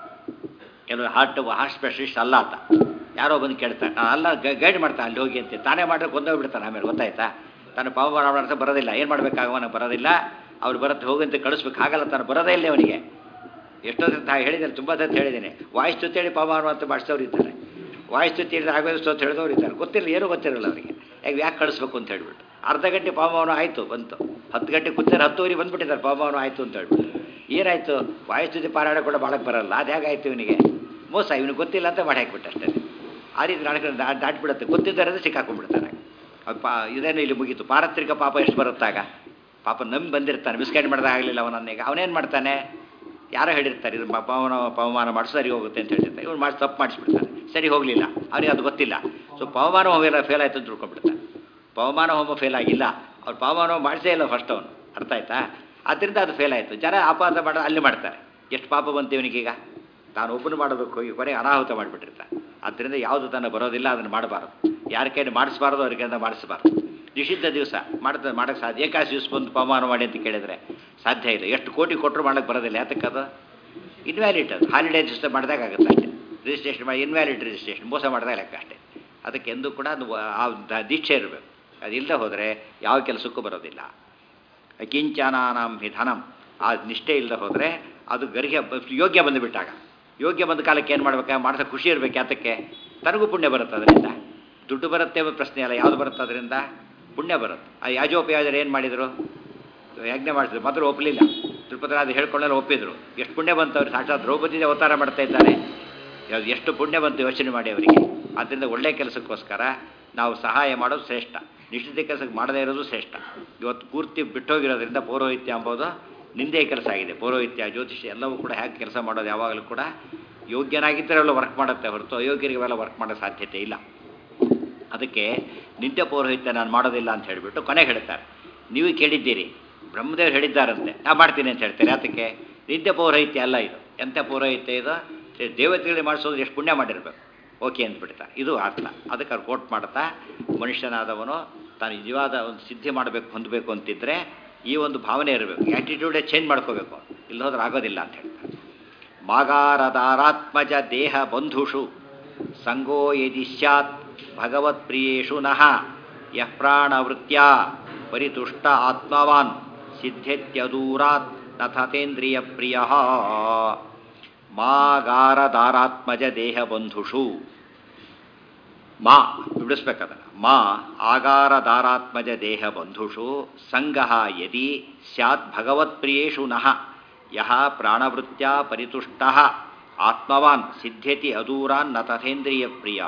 ಕೆಲವರು ಹಾರ್ಟ್ ಸ್ಪೆಷಲಿಸ್ಟ್ ಅಲ್ಲ ಅಂತ ಯಾರೋ ಬಂದು ಕೇಳ್ತಾರೆ. ನಾನು ಅಲ್ಲ ಗೈಡ್ ಮಾಡ್ತಾನೆ ಅಲ್ಲಿ ಹೋಗಿ ಅಂತ ತಾನೇ ಮಾಡಿದ್ರೆ ಕೊಂದೋಗ್ಬಿಡ್ತಾನೆ. ಆಮೇಲೆ ಗೊತ್ತಾಯ್ತಾ? ತಾನು ಪಾವಮಾನ ಮಾಡ್ತಾ ಬರೋದಿಲ್ಲ. ಏನು ಮಾಡಬೇಕಾಗವನ ಬರೋದಿಲ್ಲ. ಅವ್ರು ಬರುತ್ತೆ ಹೋಗಂತ ಕಳಿಸ್ಬೇಕು. ಹಾಗಲ್ಲ, ತಾನು ಬರೋದೇ ಇಲ್ಲ ಅವನಿಗೆ. ಎಷ್ಟೊಂದು ಹೇಳಿದ್ದಾರೆ, ತುಂಬ ಸತಿ ಹೇಳಿದ್ದೀನಿ. ವಾಯುಸ್ತುತಿ ಹೇಳಿ ಪಾವಮಾನ ಅಂತ ಮಾಡಿಸೋರು ಇದ್ದಾರೆ. ವಾಯುಸ್ತುತಿ ಹೇಳಿದ್ರೆ ಆಗೋದು ಅಂತ ಹೇಳಿದವ್ರು ಇದ್ದಾರೆ. ಗೊತ್ತಿರಲಿಲ್ಲ, ಏನೂ ಗೊತ್ತಿರಲ್ಲ ಅವರಿಗೆ. ಯಾಕೆ ಕಳಿಸ್ಬೇಕು ಅಂತ ಹೇಳ್ಬಿಟ್ಟು ಅರ್ಧ ಗಂಟೆ ಪಾವಮಾನ ಆಯಿತು, ಬಂತು. 10 ಗಂಟೆ ಕೂತಾರೆ, 10 ಬಂದುಬಿಟ್ಟಿದ್ದಾರೆ ಪಾವಮಾನ ಆಯಿತು ಅಂತ ಹೇಳ್ಬಿಟ್ಟು. ಏನಾಯಿತು? ವಾಯುಸ್ತುತಿ ಪಾರಾಯಣ ಕೂಡ ಮಾಡೋಕ್ಕೆ ಬರಲ್ಲ. ಅದು ಹೇಗಾಯಿತು ಇವನಿಗೆ? ಮೋಸ. ಇವನಿಗೆ ಗೊತ್ತಿಲ್ಲ ಅಂತ ಮಾಡಿ ಹಾಕಿಬಿಟ್ಟು ಅಷ್ಟೇ. ಆ ರೀತಿ ದಾಟಿಬಿಡುತ್ತೆ. ಗೊತ್ತಿದ್ದಾರೆ ಸಿಕ್ಕಾಕೊಂಡ್ಬಿಡ್ತಾನೆ. ಅದು ಇದೇನು ಇಲ್ಲಿ ಮುಗೀತು. ಪಾರತ್ರಿಕ ಪಾಪ ಎಷ್ಟು ಬರುತ್ತಾಗ? ಪಾಪ ನಂಬಿ ಬಂದಿರ್ತಾನೆ, ಮಿಸ್ಗೈಡ್ ಮಾಡಿದಾಗ ಆಗಲಿಲ್ಲ ಅವನನ್ನೀಗ. ಅವನೇನು ಮಾಡ್ತಾನೆ? ಯಾರೋ ಹೇಳಿರ್ತಾರೆ ಇದು ಪವಮಾನ ಮಾಡಿಸಿ ಸರಿ ಹೋಗುತ್ತೆ ಅಂತ ಹೇಳಿರ್ತಾರೆ. ಇವ್ರು ಮಾಡಿ ತಪ್ಪು ಮಾಡಿಸ್ಬಿಡ್ತಾನೆ, ಸರಿ ಹೋಗಲಿಲ್ಲ. ಅವನಿಗೆ ಅದು ಗೊತ್ತಿಲ್ಲ. ಸೊ ಪವಮಾನ ಹೋಮ ಫೇಲ್ ಆಯಿತು ಅಂತ ತಿಳ್ಕೊಂಡ್ಬಿಡ್ತಾನೆ. ಪವಮಾನ ಹೋಮ ಫೇಲ್ ಆಗಿಲ್ಲ, ಅವ್ರು ಪವಮಾನ ಮಾಡಿಸೇ ಇಲ್ಲ ಫಸ್ಟ್ ಅವನು. ಅರ್ಥ ಆಯ್ತಾ? ಆದ್ದರಿಂದ ಅದು ಫೇಲ್ ಆಯಿತು. ಜನ ಅಪವಾದ ಮಾಡೋದು ಅಲ್ಲಿ ಮಾಡ್ತಾರೆ. ಎಷ್ಟು ಪಾಪ ಬಂತು ಇವನಿಗೀಗ. ತಾನು ಒಬ್ಬನು ಮಾಡೋದಕ್ಕೆ ಹೋಗಿ ಕೊನೆಗೆ ಅನಾಹುತ ಮಾಡಿಬಿಟ್ಟಿರ್ತಾನೆ. ಆದ್ದರಿಂದ ಯಾವುದು ತನ್ನ ಬರೋದಿಲ್ಲ ಅದನ್ನು ಮಾಡಬಾರ್ದು. ಯಾರ ಕೈಯಲ್ಲಿ ಮಾಡಿಸ್ಬಾರ್ದು ಅವ್ರ ಕೈಯಿಂದ ಮಾಡಿಸ್ಬಾರ್ದು. ನಿಷಿದ್ಧ ದಿವಸ ಮಾಡೋಕ್ಕೆ ಸಾಧ್ಯ. ಏಕಾಸಿ ದಿವಸ ಬಂದು ಪವಮಾನ ಮಾಡಿ ಅಂತ ಕೇಳಿದರೆ ಸಾಧ್ಯ ಇಲ್ಲ. ಎಷ್ಟು ಕೋಟಿ ಕೊಟ್ಟರು ಮಾಡೋಕ್ಕೆ ಬರೋದಿಲ್ಲ. ಯಾತಕ್ಕದು ಇನ್ವ್ಯಾಲಿಡ್. ಅದು ಹಾಲಿಡೇ ರಿಜಿಸ್ಟರ್ ಮಾಡಿದಾಗ ಆಗುತ್ತೆ ಅಷ್ಟೇ. ರಿಜಿಸ್ಟ್ರೇಷನ್ ಮಾಡಿ ಇನ್ವ್ಯಾಲಿಡ್ ರಿಜಿಸ್ಟ್ರೇಷನ್ ಮೋಸ ಮಾಡಿದಾಗ ಲೆಕ್ಕ ಅಷ್ಟೇ. ಅದಕ್ಕೆ ಎಂದೂ ಕೂಡ ಅದು ಆ ದೀಕ್ಷೆ ಇರಬೇಕು. ಅದಿಲ್ಲದೆ ಹೋದರೆ ಯಾವ ಕೆಲಸಕ್ಕೂ ಬರೋದಿಲ್ಲ. ಕಿಂಚನಾನಾಂ ಹಿ ಧನಂ. ಆ ನಿಷ್ಠೆ ಇಲ್ಲದೆ ಹೋದರೆ ಅದು ಗರಿಗೆ ಯೋಗ್ಯ ಬಂದುಬಿಟ್ಟಾಗ, ಯೋಗ್ಯ ಬಂದ ಕಾಲಕ್ಕೆ ಏನು ಮಾಡ್ಬೇಕು? ಮಾಡಿಸೋ ಖುಷಿ ಇರಬೇಕು. ಯಾತಕ್ಕೆ? ತನಗೂ ಪುಣ್ಯ ಬರುತ್ತೆ ಅದರಿಂದ. ದುಡ್ಡು ಬರುತ್ತೆ ಪ್ರಶ್ನೆ ಅಲ್ಲ, ಯಾವುದು ಬರುತ್ತೆ ಅದರಿಂದ? ಪುಣ್ಯ ಬರುತ್ತೆ. ಆ ಯಾಜೋಪಯಾಜರು ಏನು ಮಾಡಿದರು? ಯಜ್ಞ ಮಾಡಿಸಿದ್ರು. ಮೊದಲು ಒಪ್ಪಲಿಲ್ಲ. ತಿರುಪತಿರಾಜ ಹೇಳ್ಕೊಳ್ಳಲು ಒಪ್ಪಿದ್ರು. ಎಷ್ಟು ಪುಣ್ಯ ಬಂತು ಅವ್ರಿಗೆ. ಸಾಕ್ಷಾತ್ ದ್ರೌಪದಿ ಅವತಾರ ಮಾಡ್ತಾ ಇದ್ದಾರೆ. ಎಷ್ಟು ಪುಣ್ಯ ಬಂತು ಯೋಚನೆ ಮಾಡಿ ಅವರಿಗೆ. ಆದ್ದರಿಂದ ಒಳ್ಳೆಯ ಕೆಲಸಕ್ಕೋಸ್ಕರ ನಾವು ಸಹಾಯ ಮಾಡೋದು ಶ್ರೇಷ್ಠ. ನಿಶ್ಚಿತ ಕೆಲಸಕ್ಕೆ ಮಾಡದೇ ಇರೋದು ಶ್ರೇಷ್ಠ. ಇವತ್ತು ಪೂರ್ತಿ ಬಿಟ್ಟೋಗಿರೋದ್ರಿಂದ ಪೌರೋಹಿತ್ಯ ಎಂಬುದು ನಿಂದೇ ಕೆಲಸ ಆಗಿದೆ. ಪೌರೋಹಿತ್ಯ, ಜ್ಯೋತಿಷ್ಯ ಎಲ್ಲವೂ ಕೂಡ ಹೇಗೆ ಕೆಲಸ ಮಾಡೋದು ಯಾವಾಗಲೂ ಕೂಡ ಯೋಗ್ಯನಾಗಿದ್ದರೆ ಅವೆಲ್ಲ ವರ್ಕ್ ಮಾಡುತ್ತೆ ಹೊರತು ಅಯೋಗ್ಯರಿಗೆ ಅವೆಲ್ಲ ವರ್ಕ್ ಮಾಡೋ ಸಾಧ್ಯತೆ ಇಲ್ಲ. ಅದಕ್ಕೆ ನಿತ್ಯ ಪೌರೋಹಿತ್ಯ ನಾನು ಮಾಡೋದಿಲ್ಲ ಅಂತ ಹೇಳಿಬಿಟ್ಟು ಕೊನೆಗೆ ಹೇಳ್ತಾರೆ. ನೀವು ಕೇಳಿದ್ದೀರಿ, ಬ್ರಹ್ಮದೇವರು ಹೇಳಿದ್ದಾರಂತೆ, ನಾ ಮಾಡ್ತೀನಿ ಅಂತ ಹೇಳ್ತಾರೆ. ಅದಕ್ಕೆ ನಿತ್ಯ ಪೌರೋಹಿತ್ಯ ಅಲ್ಲ ಇದು. ಎಂಥ ಪೌರೋಹಿತ್ಯ ಇದು? ದೇವತೆಗಳಿಗೆ ಮಾಡಿಸೋದು ಎಷ್ಟು ಪುಣ್ಯ ಮಾಡಿರ್ಬೇಕು. ಓಕೆ ಅಂದ್ಬಿಡ್ತಾರೆ. ಇದು ಅರ್ಥ. ಅದಕ್ಕೆ ಅವ್ರು ಕೋಟ್ ಮಾಡ್ತಾ, ಮನುಷ್ಯನಾದವನು ತಾನು ನಿಜವಾದ ಒಂದು ಸಿದ್ಧಿ ಮಾಡಬೇಕು, ಹೊಂದಬೇಕು ಅಂತಿದ್ದರೆ ಈ ಒಂದು ಭಾವನೆ ಇರಬೇಕು. ಆ್ಯಟಿಟ್ಯೂಡೇ ಚೇಂಜ್ ಮಾಡ್ಕೋಬೇಕು. ಇಲ್ಲ ಹೋದ್ರೆ ಆಗೋದಿಲ್ಲ ಅಂತ ಹೇಳ್ತಾರೆ. ಮಾಗಾರದಾರಾತ್ಮಜ ದೇಹ ಬಂಧುಷು ಸಂಗೋ ಯದಿ ಸ್ಯಾತ್ ಭಗವತ್ಪ್ರಿಯೇಷು ನಃ ಯಃ ಪ್ರಾಣವೃತ್ಯ ಪರಿತುಷ್ಟ ಆತ್ಮವಾನ್ ಸಿದ್ಧೆತ್ಯದೂರಾತ್ ನಥತೇಂದ್ರಿಯ ಪ್ರಿಯ. ಮಾಗಾರದಾರಾತ್ಮಜ ದೇಹ ಬಂಧುಷು. ಮಾ ಬಿಡಿಸ್ಬೇಕದನ್ನು. ಮಾ ಆಗಾರದಾರಾತ್ಮಜ ದೇಹ ಬಂಧುಷು ಸಂಗಃ ಯದಿ ಸ್ಯಾತ್ ಭಗವತ್ಪ್ರಿಯೇಷು ನಃ ಯಃ ಪ್ರಾಣವೃತ್ಯ ಪರಿತುಷ್ಟ ಆತ್ಮವಾನ್ ಸಿದ್ಧ್ಯತಿ ಅದೂರಾನ್ ನ ತಥೇಂದ್ರಿಯ ಪ್ರಿಯ.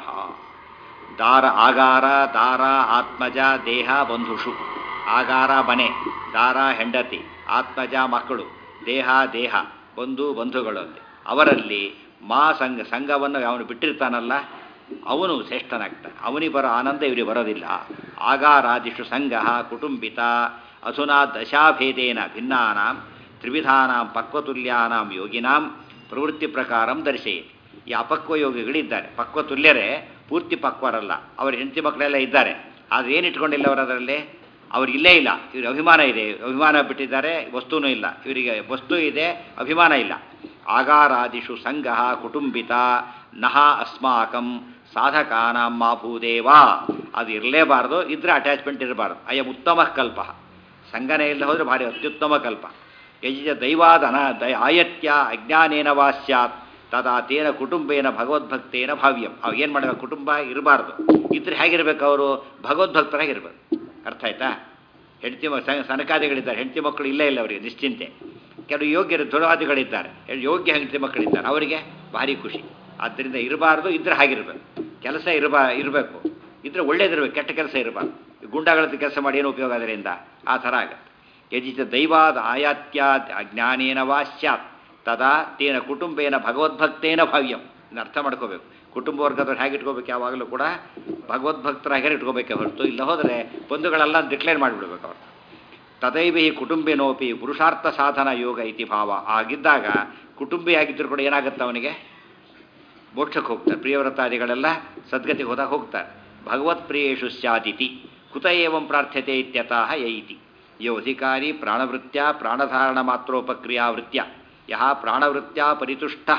ದಾರ ಆಗಾರ ದಾರ ಆತ್ಮಜ ದೇಹ ಬಂಧುಷು. ಆಗಾರ ಮನೆ, ದಾರ ಹೆಂಡತಿ, ಆತ್ಮಜ ಮಕ್ಕಳು, ದೇಹ ದೇಹ, ಬಂಧುಗಳು ಅಂತೆ. ಅವರಲ್ಲಿ ಮಾ ಸಂಘವನ್ನು ಅವನು ಬಿಟ್ಟಿರ್ತಾನಲ್ಲ ಅವನು ಶ್ರೇಷ್ಠನಾಗ್ತಾನೆ. ಅವನಿಗೆ ಬರೋ ಆನಂದ ಇವರಿಗೆ ಬರೋದಿಲ್ಲ. ಆಗಾರಾದಿಷು ಸಂಘ ಕುಟುಂಬಿತ ಅಧುನಾ ದಶಾಭೇದೇನ ಭಿನ್ನಾನಾಂ ತ್ರಿವಿಧಾನಾಂ ಪಕ್ವತುಲ್ಯಾನಾಂ ಯೋಗಿನಾಂ ಪ್ರವೃತ್ತಿ ಪ್ರಕಾರಂ ದರ್ಶಯತಿ. ಈ ಅಪಕ್ವ ಯೋಗಿಗಳಿದ್ದಾರೆ. ಪಕ್ವತುಲ್ಯರೇ, ಪೂರ್ತಿ ಪಕ್ವರಲ್ಲ. ಅವ್ರ ಹೆಂಡತಿ ಮಕ್ಕಳೆಲ್ಲ ಇದ್ದಾರೆ. ಆದರೆ ಏನು ಇಟ್ಕೊಂಡಿಲ್ಲ ಅವರು ಅದರಲ್ಲಿ? ಅವ್ರಿಗಿಲ್ಲೇ ಇಲ್ಲ. ಇವ್ರಿಗೆ ಅಭಿಮಾನ ಇದೆ, ಅಭಿಮಾನ ಬಿಟ್ಟಿದ್ದಾರೆ, ವಸ್ತುನೂ ಇಲ್ಲ. ಇವರಿಗೆ ವಸ್ತು ಇದೆ, ಅಭಿಮಾನ ಇಲ್ಲ. ಆಗಾರಾದಿಷು ಸಂಘ ಕುಟುಂಬಿತ ನಹ ಅಸ್ಮಾಕಂ ಸಾಧಕಾನಾಂ ಮಾ ಭೂದೇವ. ಅದು ಇರಲೇಬಾರ್ದು. ಇದ್ರೆ ಅಟ್ಯಾಚ್ಮೆಂಟ್ ಇರಬಾರ್ದು. ಅಯಂ ಉತ್ತಮ ಕಲ್ಪ. ಸಂಘನೇ ಇಲ್ಲ ಹೋದರೆ ಭಾರಿ ಅತ್ಯುತ್ತಮ ಕಲ್ಪ. ಯಜಿತ ದೈವಾದನ ಆಯತ್ಯ ಅಜ್ಞಾನೇನ ವಾ ಸ್ಯಾತ್ ತದಾ ತೇನ ಕುಟುಂಬೇನ ಭಗವದ್ಭಕ್ತೇನ ಭಾವ್ಯಂ. ಅವು ಏನು ಮಾಡಬೇಕು? ಕುಟುಂಬ ಇರಬಾರ್ದು. ಇದ್ರೆ ಹೇಗಿರ್ಬೇಕು? ಅವರು ಭಗವದ್ಭಕ್ತರಾಗಿರ್ಬೇಕು. ಅರ್ಥ ಆಯ್ತಾ? ಹೆಂಡತಿ ಸನಕಾದಿಗಳಿದ್ದಾರೆ, ಹೆಂಡತಿ ಮಕ್ಕಳು ಇಲ್ಲೇ ಇಲ್ಲ ಅವರಿಗೆ, ನಿಶ್ಚಿಂತೆ. ಕೆಲವು ಯೋಗ್ಯರು ದುರವಾದಿಗಳಿದ್ದಾರೆ, ಯೋಗ್ಯ ಹೆಂಡತಿ ಮಕ್ಕಳಿದ್ದಾರೆ, ಅವರಿಗೆ ಭಾರಿ ಖುಷಿ. ಆದ್ದರಿಂದ ಇರಬಾರ್ದು. ಇದ್ರೆ ಹಾಗಿರ್ಬೇಕು. ಕೆಲಸ ಇರಬೇಕು. ಇದ್ರೆ ಒಳ್ಳೇದಿರ್ಬೇಕು, ಕೆಟ್ಟ ಕೆಲಸ ಇರಬಾರ್ದು. ಗುಂಡಾಗಳದ್ದು ಕೆಲಸ ಮಾಡಿ ಏನು ಉಪಯೋಗ ಅದರಿಂದ? ಆ ಥರ ಆಗುತ್ತೆ. ಯಜಿತ ದೈವಾದ ಆಯಾತ್ಯ ಅಜ್ಞಾನೇನ ವಾ ಸ್ಯಾತ್ ತದಾ ತೇನ ಕುಟುಂಬೇನ ಭಗವದ್ಭಕ್ತೇನ ಭಾವ್ಯಂ. ಇದನ್ನು ಅರ್ಥ ಮಾಡ್ಕೋಬೇಕು. ಕುಟುಂಬ ವರ್ಗದವ್ರು ಹೇಗೆ ಇಟ್ಕೋಬೇಕು? ಯಾವಾಗಲೂ ಕೂಡ ಭಗವದ್ಭಕ್ತರಾಗೇ ಇಟ್ಕೋಬೇಕೆ ಹೊರತು ಇಲ್ಲ ಹೋದರೆ ಬಂಧುಗಳೆಲ್ಲ ಡಿಕ್ಲೇರ್ ಮಾಡಿಬಿಡ್ಬೇಕು ಅವ್ರು. ತದೈವ ಈ ಕುಟುಂಬಿನೋಪಿ ಪುರುಷಾರ್ಥ ಸಾಧನ ಯೋಗ ಇತಿ ಭಾವ. ಆಗಿದ್ದಾಗ ಕುಟುಂಬಿಯಾಗಿದ್ದರೂ ಕೂಡ ಏನಾಗುತ್ತೆ ಅವನಿಗೆ? ಮೋಕ್ಷಕ್ಕೆ ಹೋಗ್ತಾರೆ. ಪ್ರಿಯವ್ರತಾದಿಗಳೆಲ್ಲ ಸದ್ಗತಿಗೆ ಹೋದಾಗ ಹೋಗ್ತಾರೆ. ಭಗವತ್ ಪ್ರಿಯೇಷು ಸ್ಯಾದಿತಿ ಕುತ ಏವಂ ಪ್ರಾರ್ಥ್ಯತೆ ಇತ್ಯತಃ ಯೈತಿ. ಯೋ ಅಧಿಕಾರಿ ಪ್ರಾಣವೃತ್ಯ ಪ್ರಾಣಧಾರಣ ಮಾತ್ರೋಪಕ್ರಿಯಾ ವೃತ್ಯ ಯಹ ಪ್ರಾಣವೃತ್ಯ ಪರಿತುಷ್ಟ.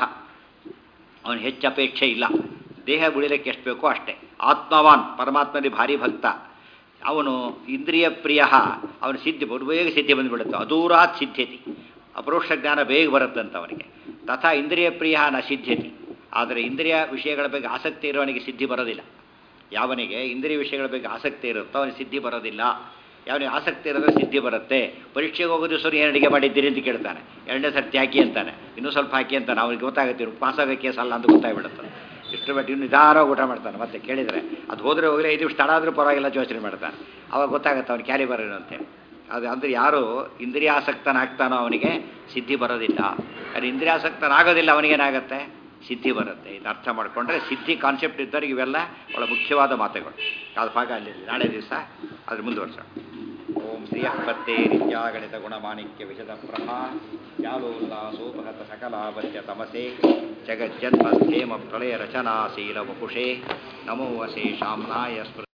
ಅವನು ಹೆಚ್ಚು ಅಪೇಕ್ಷೆ ಇಲ್ಲ. ದೇಹ ಉಳಿಲಿಕ್ಕೆ ಎಷ್ಟು ಬೇಕೋ ಅಷ್ಟೇ. ಆತ್ಮವಾನ್ ಪರಮಾತ್ಮನಲ್ಲಿ ಭಾರಿ ಭಕ್ತ ಅವನು. ಇಂದ್ರಿಯ ಪ್ರಿಯ ಅವನು ಸಿದ್ಧಿ ಬೇಗ ಸಿದ್ಧಿ ಬಂದುಬಿಡುತ್ತೆ. ಅದೂರಾತ್ ಸಿದ್ಧ್ಯತಿ. ಅಪರೋಕ್ಷ ಜ್ಞಾನ ಬೇಗ ಬರುತ್ತಂತ ಅವನಿಗೆ. ತಥಾ ಇಂದ್ರಿಯ ಪ್ರಿಯ ನ ಸಿದ್ಧ್ಯತಿ. ಆದರೆ ಇಂದ್ರಿಯ ವಿಷಯಗಳ ಬಗ್ಗೆ ಆಸಕ್ತಿ ಇರೋವನಿಗೆ ಸಿದ್ಧಿ ಬರೋದಿಲ್ಲ. ಯಾವನಿಗೆ ಇಂದ್ರಿಯ ವಿಷಯಗಳ ಬಗ್ಗೆ ಆಸಕ್ತಿ ಇರುತ್ತೋ ಅವನಿಗೆ ಸಿದ್ಧಿ ಬರೋದಿಲ್ಲ. ಯಾವನಿಗೆ ಆಸಕ್ತಿ ಇರೋದ್ರೆ ಸಿದ್ಧಿ ಬರುತ್ತೆ. ಪರೀಕ್ಷೆಗೆ ಹೋಗೋ ದಿವಸ ಏನು ಅಡುಗೆ ಮಾಡಿದ್ದೀರಿ ಅಂತ ಕೇಳ್ತಾನೆ. ಎರಡನೇ ಸರ್ತಿ ಹಾಕಿ ಅಂತಾನೆ, ಇನ್ನೂ ಸ್ವಲ್ಪ ಹಾಕಿ ಅಂತಾನೆ. ಅವ್ರಿಗೆ ಗೊತ್ತಾಗುತ್ತೆ ಪಾಸಾಗೋ ಕೇಸ್ ಅಲ್ಲ ಅಂತ ಗೊತ್ತಾಗ್ಬಿಡುತ್ತೆ. ಇಷ್ಟು ಬಿಟ್ಟು ಇನ್ನು ನಿಧಾನವಾಗಿ ಊಟ ಮಾಡ್ತಾನೆ. ಮತ್ತೆ ಕೇಳಿದರೆ ಅದು ಹೋದರೆ ಹೋಗಲಿ 5 ನಿಮಿಷ ತಡ ಆದರೂ ಪರವಾಗಿಲ್ಲ ಯೋಚನೆ ಮಾಡ್ತಾನೆ. ಅವಾಗ ಗೊತ್ತಾಗುತ್ತೆ ಅವ್ನು ಕ್ಯಾಲಿಬರ್ ಏನು ಅಂತೇಳಿ. ಅದು ಅಂದರೆ ಯಾರು ಇಂದ್ರಿಯಾಸಕ್ತನಾಗ್ತಾನೋ ಅವನಿಗೆ ಸಿದ್ಧಿ ಬರೋದಿಲ್ಲ. ಯಾರು ಇಂದ್ರಿಯಾಸಕ್ತನಾಗೋದಿಲ್ಲ ಅವನಿಗೇನಾಗುತ್ತೆ? ಸಿದ್ಧಿ ಬರುತ್ತೆ. ಇದು ಅರ್ಥ ಮಾಡಿಕೊಂಡ್ರೆ ಸಿದ್ಧಿ ಕಾನ್ಸೆಪ್ಟ್ ಇದ್ದವ್ರಿಗೆ ಇವೆಲ್ಲ ಭಾಳ ಮುಖ್ಯವಾದ ಮಾತುಗಳು. ಅದು ಭಾಗ ಅಲ್ಲಿ ನಾಳೆ ದಿವಸ ಅದ್ರ ಮುಂದುವರ್ಸೋಣ. ಓಂ ಶ್ರಿಯಃ ಪತ್ತೇ ನಿತ್ಯಾಗಣಿತ ಗುಣಮಾಣಿಕ್ಯ ವಿಶದ ಪ್ರಭಾ ಚಾಲೋಲ್ಲಾಸೋಪಹತ ಸಕಲಾಪತ್ಯ ತಮಸೆ ಜಗಜ್ಜನ್ಮಧ್ಯೇಮ ಪ್ರಳಯ ರಚನಾಶೀಲ ವಪುಷೇ ನಮೋ ವಶೇಷಾಮ್ನಾಯ ಸ್ಮೃತಿ